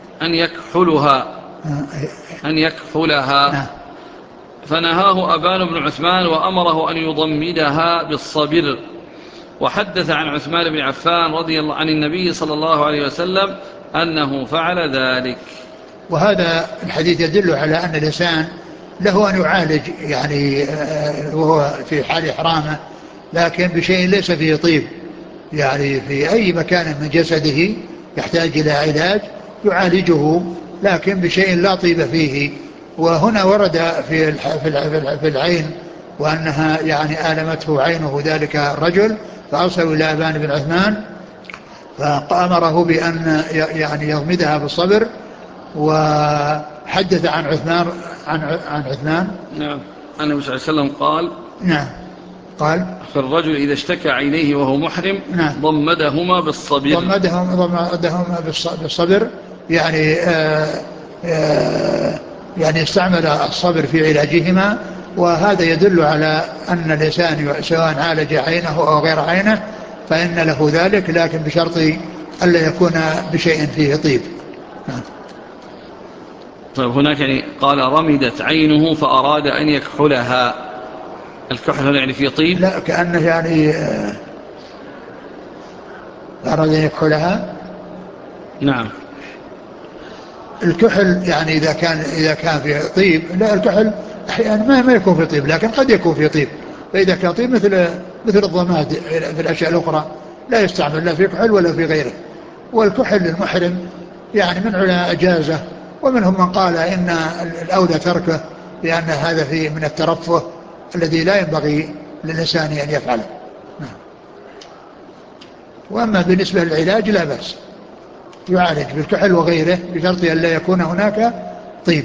أن يكحلها فنهاه أبان بن عثمان وأمره أن يضمدها بالصبر. وحدث عن عثمان بن عفان رضي الله عن النبي صلى الله عليه وسلم أنه فعل ذلك. وهذا الحديث يدل على أن الإنسان له أن يعالج يعني وهو في حال إحرامه، لكن بشيء ليس فيه طيب، يعني في أي مكان من جسده يحتاج إلى علاج يعالجه لكن بشيء لا طيب فيه. وهنا ورد في العين وأنها يعني آلمته عينه ذلك الرجل، فأرسلوا إلى أبان بن عثمان فأمره بأن يعني يضمدها بالصبر. وحدث عن عثمان نعم أن النبي صلى الله عليه وسلم قال نعم قال في الرجل إذا اشتكى عينيه وهو محرم نعم ضمدهما بالصبر يعني يعني استعمل الصبر في علاجهما. وهذا يدل على أن الإنسان سواء عالج عينه أو غير عينه فإن له ذلك، لكن بشرط ألا يكون بشيء فيه طيب. نعم. طيب هناك يعني قال رمدت عينه فأراد أن يكحلها، الكحل يعني فيه طيب؟ لا، كأنه يعني أراد أن يكحلها. نعم. الكحل يعني إذا كان فيه طيب، لا الكحل أحيانا ما يكون فيه طيب لكن قد يكون فيه طيب، فإذا كان طيب مثل الضماد في الأشياء الأخرى لا يستعمل لا في كحل ولا في غيره. والكحل للمحرم يعني من علماء أجازه، ومنهم من قال إن الأولى تركه لأن هذا فيه من الترفه الذي لا ينبغي للإنسان أن يفعله. وأما بالنسبة للعلاج لا بأس، يعالج بالكحل وغيره بشرط أن لا يكون هناك طيب.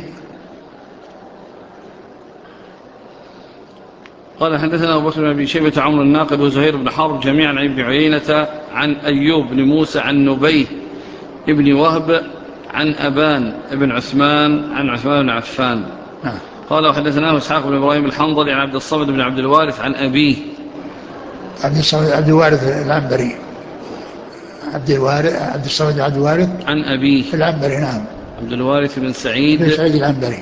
قال حدثنا أبو بكر بن أبي شيبة عمرو الناقد وزهير بن حرب جميعا عن ابن عيينة عن أيوب بن موسى عن نبيه ابن وهب عن أبان بن عثمان عن عثمان بن عفان. قال وحدثناه إسحاق بن إبراهيم الحنظلي عن عبد الصمد بن عبد الوارث عن أبيه عبد الوارث العنبري، عبد الصمد بن عبد الوارث عن أبيه العنبري. نعم. عبد الوارث بن سعيد العنبري.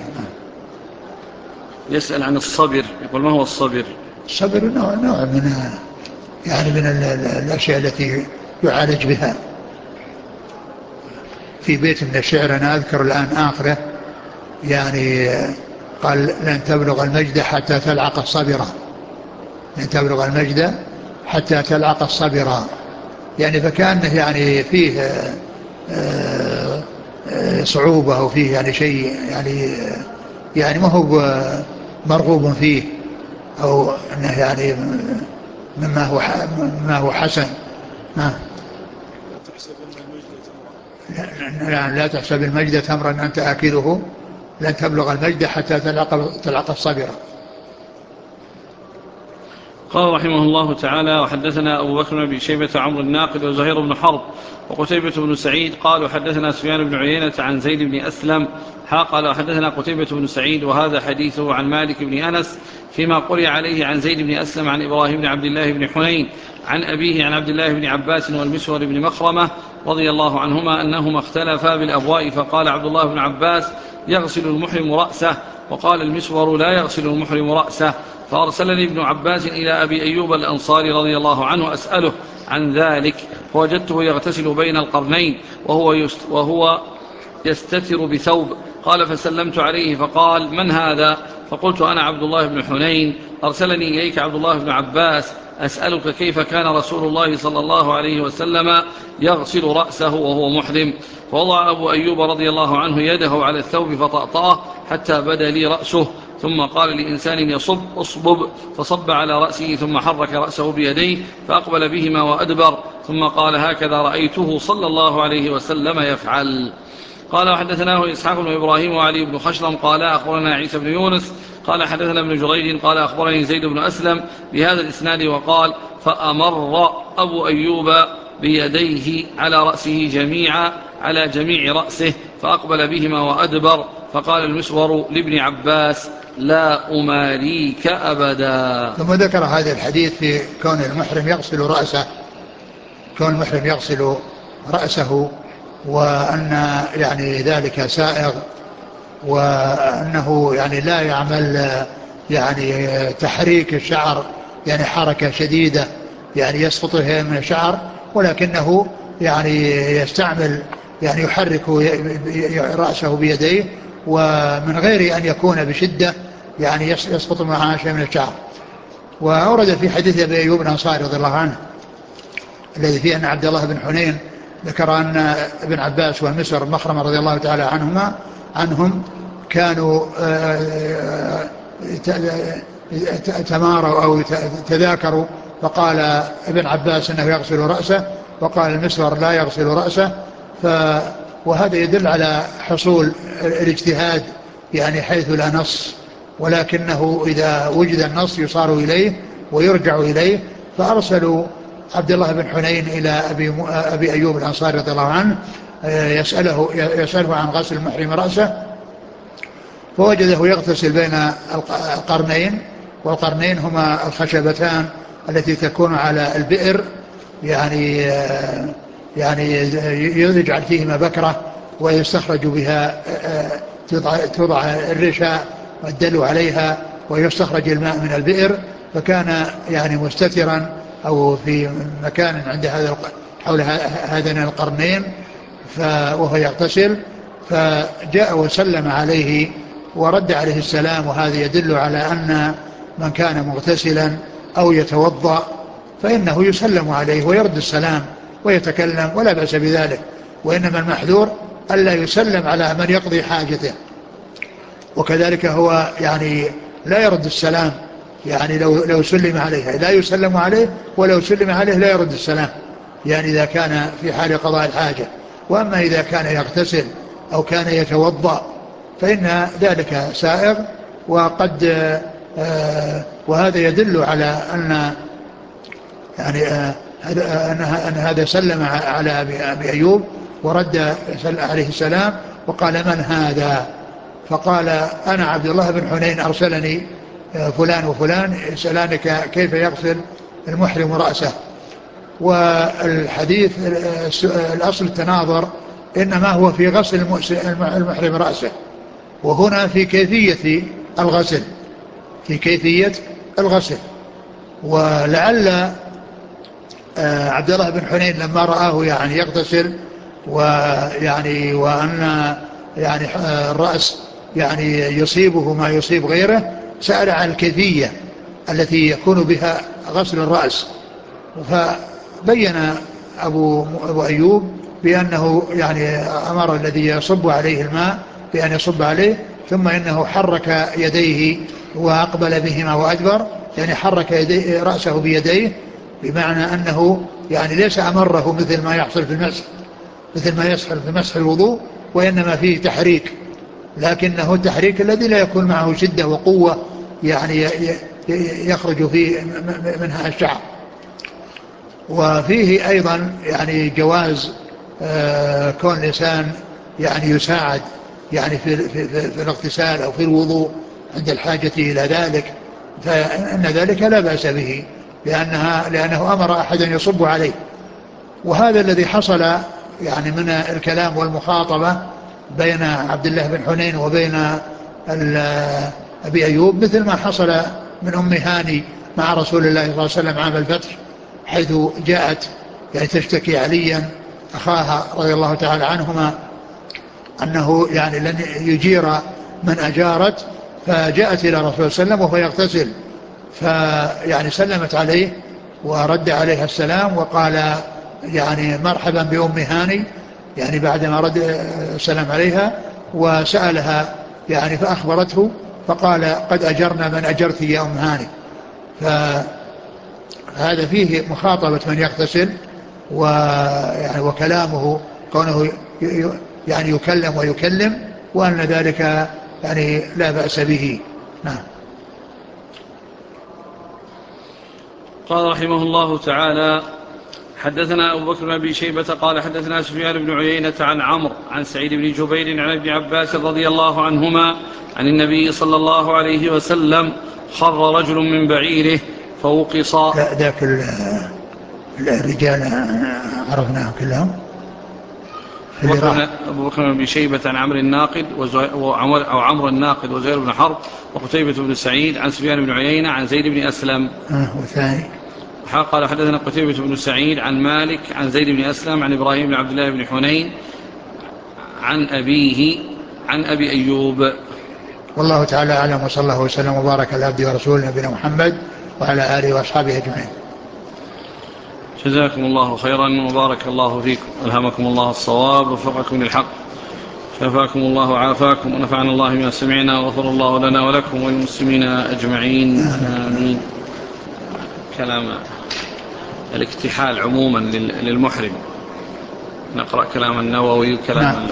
يسأل عن الصبر، يقول ما هو الصبر؟ الصبر نوع من يعني من الأشياء التي يعالج بها. في بيت من الشعر أنا أذكر الآن آخره، يعني قال: لن تبلغ المجد حتى تلعق الصبرة، لن تبلغ المجد حتى تلعق الصبرة. يعني فكأنه يعني فيه صعوبة، وفيه يعني شيء يعني ما هو مرغوب فيه، أو أنه يعني مما هو حسن. لا تحسب المجد تمرا أنت آكله، لن تبلغ المجد حتى تلعق الصبرة. قال رحمه الله تعالى: وحدثنا أبو بكر بن شيبة عمرو الناقد وزهير بن حرب وقتيبة بن سعيد قالوا حدثنا سفيان بن عيينة عن زيد بن أسلم قال وحدثنا قتيبة بن سعيد وهذا حديثه عن مالك بن أنس فيما قرئ عليه عن زيد بن أسلم عن إبراهيم بن عبد الله بن حنين عن أبيه عن عبد الله بن عباس والمسور بن مخرمة رضي الله عنهما أنهما اختلفا بالأبواء، فقال عبد الله بن عباس: يغسل المحرم رأسه، وقال المسور: لا يغسل المحرم رأسه. فأرسلني ابن عباس إلى أبي أيوب الأنصاري رضي الله عنه أسأله عن ذلك، فوجدته يغتسل بين القرنين وهو يستتر بثوب. قال: فسلمت عليه فقال: من هذا؟ فقلت: أنا عبد الله بن حنين، أرسلني إليك عبد الله بن عباس أسألك كيف كان رسول الله صلى الله عليه وسلم يغسل رأسه وهو محرم. فوضع أبو أيوب رضي الله عنه يده على الثوب فطأطاه حتى بدا لي رأسه، ثم قال لإنسان يصب: اصبب، فصب على رأسه، ثم حرك رأسه بيديه فأقبل بهما وأدبر، ثم قال: هكذا رأيته صلى الله عليه وسلم يفعل. قال: وحدثناه إسحاق بن إبراهيم وعلي بن خشرم قال: أخبرنا عيسى بن يونس قال: حدثنا ابن جريج قال: أخبرني زيد بن أسلم بهذا الإسناد وقال: فأمر أبو أيوب بيديه على رأسه جميعا على جميع رأسه فأقبل بهما وأدبر، فقال المسور لابن عباس: لا أماريك أبدا. ثم ذكر هذا الحديث في كون المحرم يغسل رأسه، كون المحرم يغسل رأسه، وأن يعني ذلك سائغ، وأنه يعني لا يعمل يعني تحريك الشعر، يعني حركة شديدة يعني يسقط من الشعر، ولكنه يعني يستعمل يعني يحرك رأسه بيديه، ومن غير أن يكون بشدة يعني يسقط معها شيء من الشعر. وأورد في حديث أبي أيوب الأنصاري رضي الله عنه الذي فيه أن عبد الله بن حنين ذكر أن ابن عباس والمسور المخرمة رضي الله تعالى عنهم كانوا تماروا أو تذاكروا، فقال ابن عباس أنه يغسل رأسه، وقال المسور لا يغسل رأسه. وهذا يدل على حصول الاجتهاد يعني حيث لا نص، ولكنه إذا وجد النص يصار إليه ويرجع إليه. فأرسلوا عبد الله بن حنين إلى أبي أيوب الأنصاري رضي الله عنه يسأله عن غسل المحرم رأسه، فوجده يغتسل بين القرنين، والقرنين هما الخشبتان التي تكون على البئر، يعني يجعل فيهما بكرة ويستخرج بها، توضع الرشاء والدلو عليها ويستخرج الماء من البئر، فكان يعني مستترا أو في مكان عند حول هذين القرنين وهو يغتسل، فجاء وسلم عليه ورد عليه السلام. وهذا يدل على أن من كان مغتسلا أو يتوضأ فإنه يسلم عليه ويرد السلام ويتكلم ولا بأس بذلك، وإنما المحذور ألا يسلم على من يقضي حاجته. وكذلك هو يعني لا يرد السلام، يعني لو سلم عليه لا يسلم عليه، ولو سلم عليه لا يرد السلام، يعني إذا كان في حال قضاء الحاجة. وأما إذا كان يغتسل أو كان يتوضأ فإن ذلك سائغ. وهذا يدل على أن يعني أن هذا سلم على أبي أيوب ورد عليه السلام وقال: من هذا؟ فقال: أنا عبد الله بن حنين، أرسلني فلان وفلان يسألانك كيف يغسل المحرم رأسه. والحديث الأصل التناظر إنما هو في غسل المحرم رأسه، وهنا في كيفية الغسل، في كيفية الغسل. ولعل عبد الله بن حنين لما رآه يعني يغتسل ويعني وأن يعني الرأس يعني يصيبه ما يصيب غيره، سأل عن الكيفية التي يكون بها غسل الرأس، فبين أبو أيوب بأنه يعني أمر الذي يصب عليه الماء بأن يصب عليه، ثم إنه حرك يديه وأقبل بهما وأدبر، يعني حرك يديه رأسه بيديه، بمعنى أنه يعني ليس أمره مثل ما يحصل في المسح، مثل ما يحصل في مسح الوضوء، وإنما فيه تحريك، لكنه التحريك الذي لا يكون معه شدة وقوة يعني يخرج فيه منها الشعر. وفيه أيضا يعني جواز كون الإنسان يعني يساعد يعني في الاغتسال أو في الوضوء عند الحاجة إلى ذلك، فإن ذلك لا بأس به، لأنه أمر أحدا يصب عليه. وهذا الذي حصل يعني من الكلام والمخاطبة بين عبد الله بن حنين وبين أبي أيوب مثل ما حصل من أم هاني مع رسول الله صلى الله عليه وسلم عام الفتح، حيث جاءت يعني تشتكي عليا أخاها رضي الله تعالى عنهما أنه يعني لن يجير من أجارت، فجاءت إلى رسول الله صلى الله عليه وسلم وهو يغتسل، فيعني سلمت عليه ورد عليها السلام وقال يعني مرحبا بأم هاني، يعني بعدما رد السلام عليها، وسألها يعني فأخبرته فقال قد أجرنا من أجرت يا أم هاني. فهذا فيه مخاطبة من يغتسل ويعني وكلامه كونه يعني يكلم ويكلم، وأن ذلك يعني لا بأس به. نعم. قال رحمه الله تعالى: حدثنا أبو بكر بن أبي شيبة قال حدثنا سفيان بن عيينة عن عمرو عن سعيد بن جبير عن ابن عباس رضي الله عنهما عن النبي صلى الله عليه وسلم: خر رجل من بعيره فوقص. لا ذاك الرجال عرفناهم كلهم. أبو بكر بن أبي شيبة عن عمرو الناقد أو عمرو الناقد وزهير بن حرب وقتيبة بن سعيد عن سفيان بن عيينة عن زيد بن أسلم. والثاني قال حدثنا قتيبة بن سعيد عن مالك عن زيد بن أسلم عن إبراهيم بن عبد الله بن حنين عن أبيه عن أبي أيوب. والله تعالى أعلم، وصلى الله وسلم وبارك على عبده ورسوله نبينا محمد وعلى آله وأصحابه أجمعين. جزاكم الله خيرا وبارك الله فيكم، ألهمكم الله الصواب ووفقكم للحق، شفاكم الله وعافاكم، ونفعنا الله ما سمعنا، وغفر الله لنا ولكم وللمسلمين أجمعين آمين. كلام الاكتحال عموما للمحرم، نقرأ كلام النووي وكلام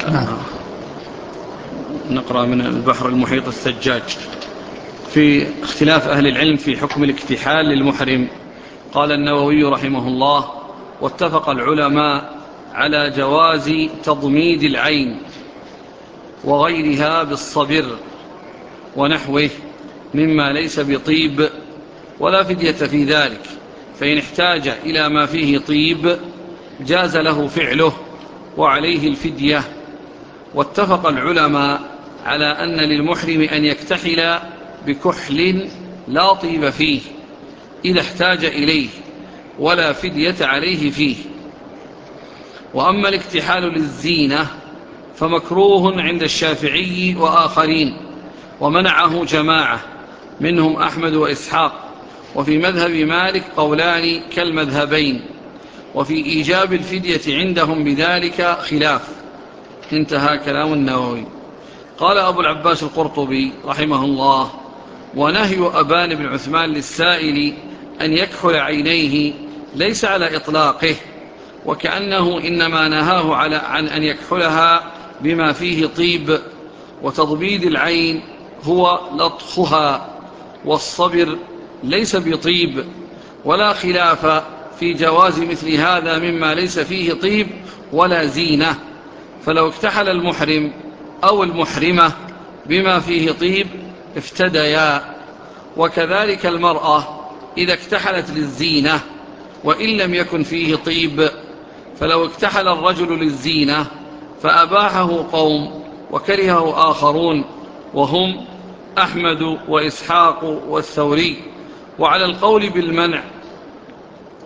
نقرأ من البحر المحيط الثجاج في اختلاف أهل العلم في حكم الاكتحال للمحرم. قال النووي رحمه الله: واتفق العلماء على جواز تضميد العين وغيرها بالصبر ونحوه مما ليس بطيب، ولا فدية في ذلك، فإن احتاج إلى ما فيه طيب جاز له فعله وعليه الفدية. واتفق العلماء على أن للمحرم أن يكتحل بكحل لا طيب فيه إذا احتاج إليه، ولا فدية عليه فيه. وأما الاكتحال للزينة فمكروه عند الشافعي وآخرين، ومنعه جماعة منهم أحمد وإسحاق، وفي مذهب مالك قولان كالمذهبين، وفي إيجاب الفدية عندهم بذلك خلاف. انتهى كلام النووي. قال أبو العباس القرطبي رحمه الله: ونهي أبان بن عثمان للسائل أن يكحل عينيه ليس على إطلاقه، وكأنه إنما نهاه عن أن يكحلها بما فيه طيب، وتضبيد العين هو لطخها، والصبر ليس بطيب، ولا خلاف في جواز مثل هذا مما ليس فيه طيب ولا زينة. فلو اكتحل المحرم أو المحرمة بما فيه طيب افتديا، وكذلك المرأة إذا اكتحلت للزينة وإن لم يكن فيه طيب. فلو اكتحل الرجل للزينة فأباحه قوم وكرهه آخرون، وهم أحمد وإسحاق والثوري، وعلى القول بالمنع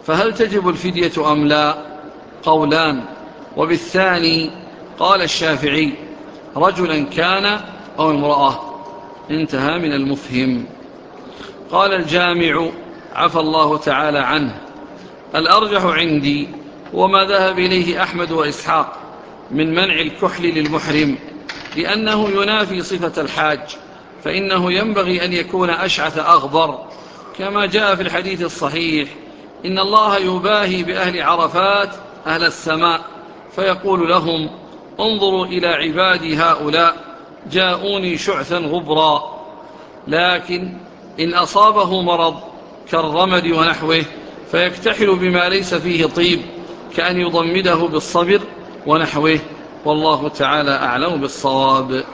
فهل تجب الفدية أم لا؟ قولان. وبالثاني قال الشافعي: رجلا كان أو امرأة. انتهى من المفهم. قال الجامع عفى الله تعالى عنه: الأرجح عندي وما ذهب إليه أحمد وإسحاق من منع الكحل للمحرم، لأنه ينافي صفة الحاج، فإنه ينبغي أن يكون أشعث أغبر، كما جاء في الحديث الصحيح: إن الله يباهي بأهل عرفات أهل السماء فيقول لهم: انظروا إلى عبادي هؤلاء جاءوني شعثا غبرا. لكن إن أصابه مرض كالرمد ونحوه فيكتحل بما ليس فيه طيب، كأن يضمده بالصبر ونحوه، والله تعالى أعلم بالصواب.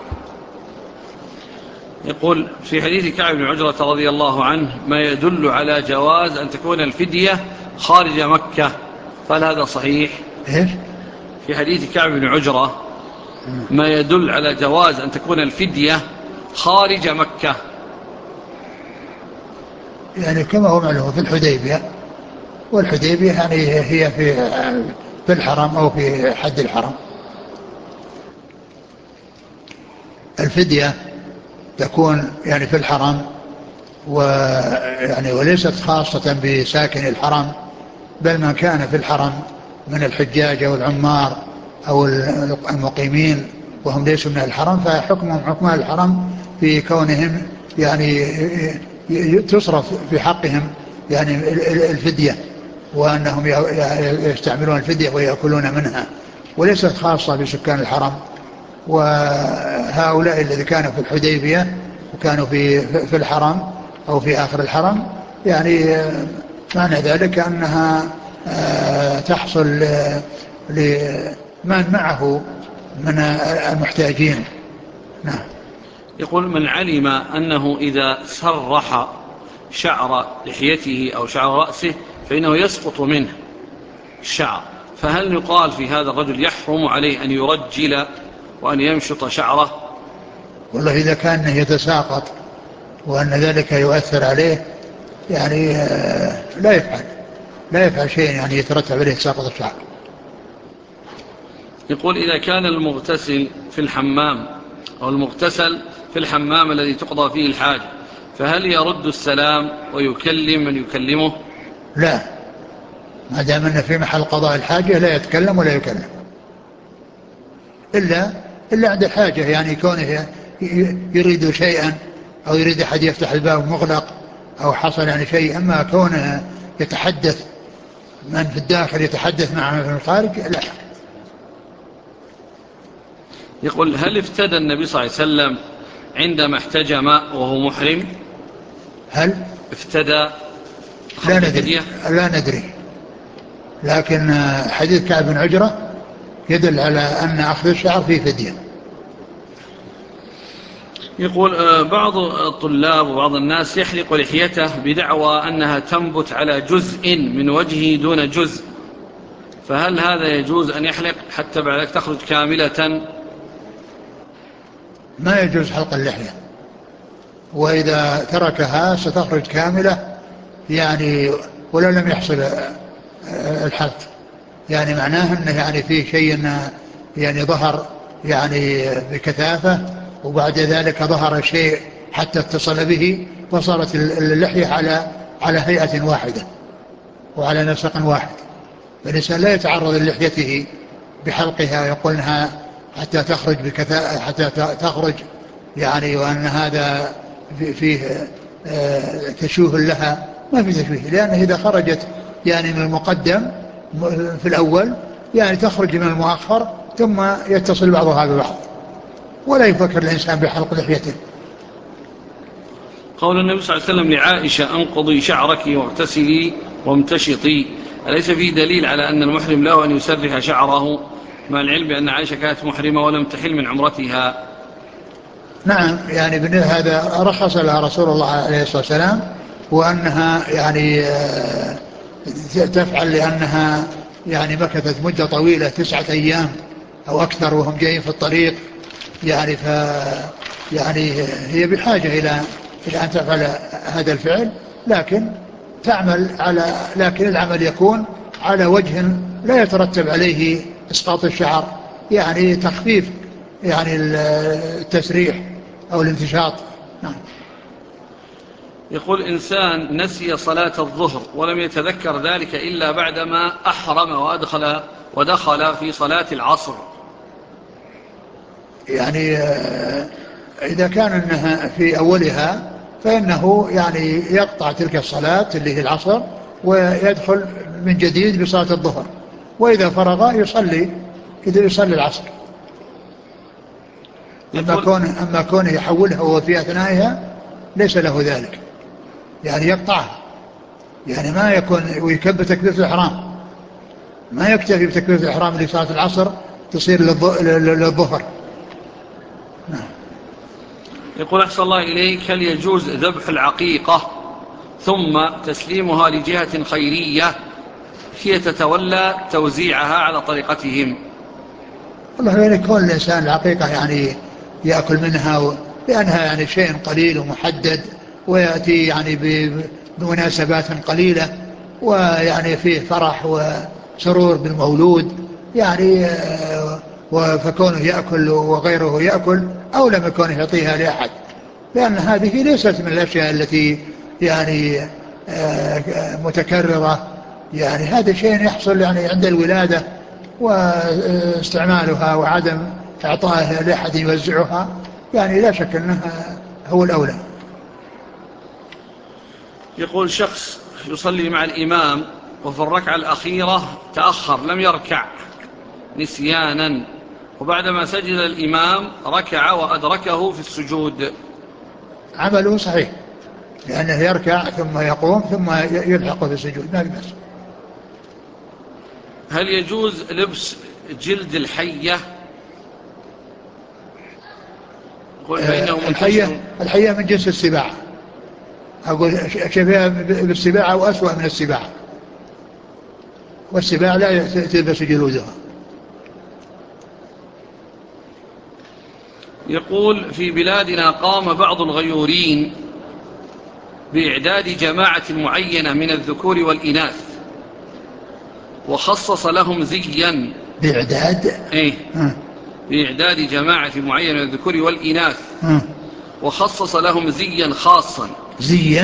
يقول: في حديث كعب بن عجرة رضي الله عنه ما يدل على جواز أن تكون الفدية خارج مكة، فهل هذا صحيح؟ في حديث كعب بن عجرة ما يدل على جواز أن تكون الفدية خارج مكة، يعني كما هو معلوم في الحديبية، والحديبية يعني هي في الحرم أو في حد الحرم. الفدية تكون يعني في الحرم، ويعني وليست خاصة بساكن الحرم، بل من كان في الحرم من الحجاج أو العمار أو المقيمين وهم ليسوا من الحرم، فحكمهم حكم الحرم في كونهم يعني تصرف في حقهم يعني الفدية، وأنهم يستعملون الفدية ويأكلون منها، وليست خاصة بسكان الحرم. وهؤلاء الذي كانوا في الحديبية وكانوا في الحرم أو في آخر الحرم، يعني معنى ذلك أنها تحصل لمن معه من المحتاجين. نعم. يقول: من علم أنه إذا سرح شعر لحيته أو شعر رأسه فإنه يسقط منه الشعر، فهل يقال في هذا الرجل يحرم عليه أن يرجل وأن يمشط شعره؟ والله إذا كان يتساقط وأن ذلك يؤثر عليه يعني لا يفعل شيء يعني يترتب عليه تساقط الشعر. يقول: إذا كان المغتسل في الحمام أو المغتسل في الحمام الذي تقضى فيه الحاجة، فهل يرد السلام ويكلم من يكلمه؟ لا، ما دام أنه في محل قضاء الحاجة لا يتكلم ولا يكلم، إلا عند الحاجة، يعني كونه يريد شيئا أو يريد أحد يفتح الباب مغلق أو حصل يعني شيء. أما كونه يتحدث من في الداخل يتحدث مع من في الخارج لا. يقول: هل افتدى النبي صلى الله عليه وسلم عندما احتجم وهو محرم؟ هل افتدى؟ لا ندري، لكن حديث كعب بن عجرة يدل على أن أخذ الشعر فيه فدية. يقول: بعض الطلاب وبعض الناس يحلق لحيته بدعوى أنها تنبت على جزء من وجهه دون جزء، فهل هذا يجوز أن يحلق حتى بعد تخرج كاملة؟ ما يجوز حلق اللحية، وإذا تركها ستخرج كاملة يعني ولو لم يحصل الحلق، يعني معناه أنه يعني فيه شيء يعني ظهر يعني بكثافة، وبعد ذلك ظهر شيء حتى اتصل به وصارت اللحية على هيئة واحدة وعلى نسق واحد. فالإنسان لا يتعرض للحيته بحلقها يقولها حتى تخرج حتى تخرج يعني، وأن هذا فيه تشويه لها. ما في تشويه، لأنه إذا خرجت يعني من المقدم في الأول يعني تخرج من المؤخر ثم يتصل بعضها ببعض، ولا يفكر الإنسان بحلق لحيته. قول النبي صلى الله عليه وسلم لعائشة: انقضي شعرك واغتسلي وامتشطي، أليس فيه دليل على أن المحرم له أن يسرح شعره، مع العلم بأن عائشة كانت محرمة ولم تحل من عمرتها؟ نعم، يعني هذا رخص لها رسول الله عليه الصلاة والسلام، وأنها يعني تفعل لأنها يعني مكثت مدة طويلة 9 أيام أو أكثر وهم جايين في الطريق، يعني يعني هي بحاجة إلى أن تفعل هذا الفعل، لكن تعمل لكن العمل يكون على وجه لا يترتب عليه إسقاط الشعر، يعني تخفيف يعني التسريح أو الانتشاط. نعم. يقول إنسان نسي صلاة الظهر ولم يتذكر ذلك إلا بعدما أحرم ودخل في صلاة العصر. يعني إذا كان إنها في أولها فإنه يعني يقطع تلك الصلاة اللي هي العصر ويدخل من جديد بصلاة الظهر، وإذا فرغ يصلي العصر. أما كونه يحولها وهو في أثنائها ليس له ذلك، يعني يقطعها، يعني ما يكون ويكبر تكبيرة الإحرام، ما يكتفي بتكبيرة الإحرام لصلاة العصر تصير للظهر. يقول أحسن الله إليك، هل يجوز ذبح العقيقة ثم تسليمها لجهة خيرية هي تتولى توزيعها على طريقتهم؟ والله يعني كون الإنسان العقيقة يعني يأكل منها لأنها يعني شيء قليل ومحدد، ويأتي يعني بمناسبات قليلة، ويعني فيه فرح وسرور بالمولود، يعني فكونه يأكل وغيره يأكل أولى من كونه يعطيها لأحد، لأن هذه ليست من الأشياء التي يعني متكررة، يعني هذا شيء يحصل يعني عند الولادة، واستعمالها وعدم إعطائها لأحد يوزعها يعني لا شك أنها هو الأولى. يقول شخص يصلي مع الإمام وفي الركعة الأخيرة تأخر لم يركع نسيانا، وبعدما سجد الإمام ركع وأدركه في السجود، عمله صحيح، لأنه يركع ثم يقوم ثم يلحق في السجود، ما بأس. هل يجوز لبس جلد الحية؟ الحية من جنس السباع، أقول شبيهة بالسباع أو أسوأ من السباع، والسباع لا تلبس جلودها. يقول في بلادنا قام بعض الغيورين بإعداد جماعة معينة من الذكور والإناث وخصص لهم زيا. بإعداد جماعة معينة من الذكور والإناث وخصص لهم زيا خاصا. زي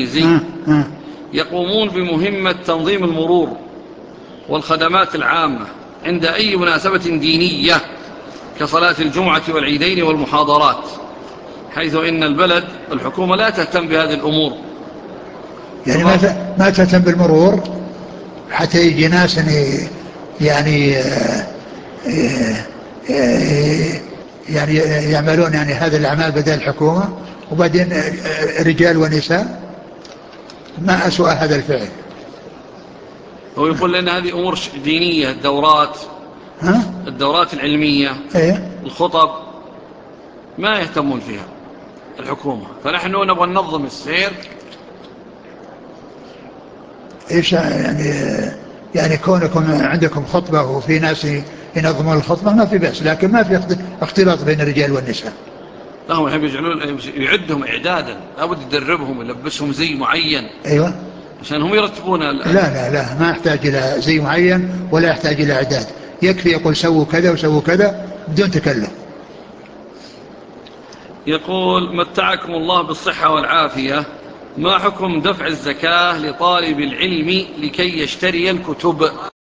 يقومون بمهمة تنظيم المرور والخدمات العامة عند أي مناسبة دينية كصلاة الجمعة والعيدين والمحاضرات، حيث إن البلد الحكومة لا تهتم بهذه الأمور. يعني ما تهتم بالمرور حتى يجي ناس يعني يعني يعملون يعني هذه الأعمال بدل الحكومة، وبعدين رجال ونساء، ما أسوأ هذا الفعل. هو يقول لنا هذه أمور دينية، الدورات العلمية، الخطب ما يهتمون فيها الحكومة، فنحن نبغى ننظم السير. إيش يعني كونكم عندكم خطبة وفي ناس ينظمون الخطبة ما في بأس، لكن ما في اختلاط بين الرجال والنساء. هم يحب يعدهم إعدادا، لابد يدربهم يلبسهم زي معين. أيوة، عشان هم يرتبون لا ما يحتاج إلى زي معين ولا يحتاج إلى إعداد، يكفي يقول سووا كذا وسووا كذا بدون تكلف. يقول متعكم الله بالصحة والعافية، ما حكم دفع الزكاة لطالب العلم لكي يشتري الكتب؟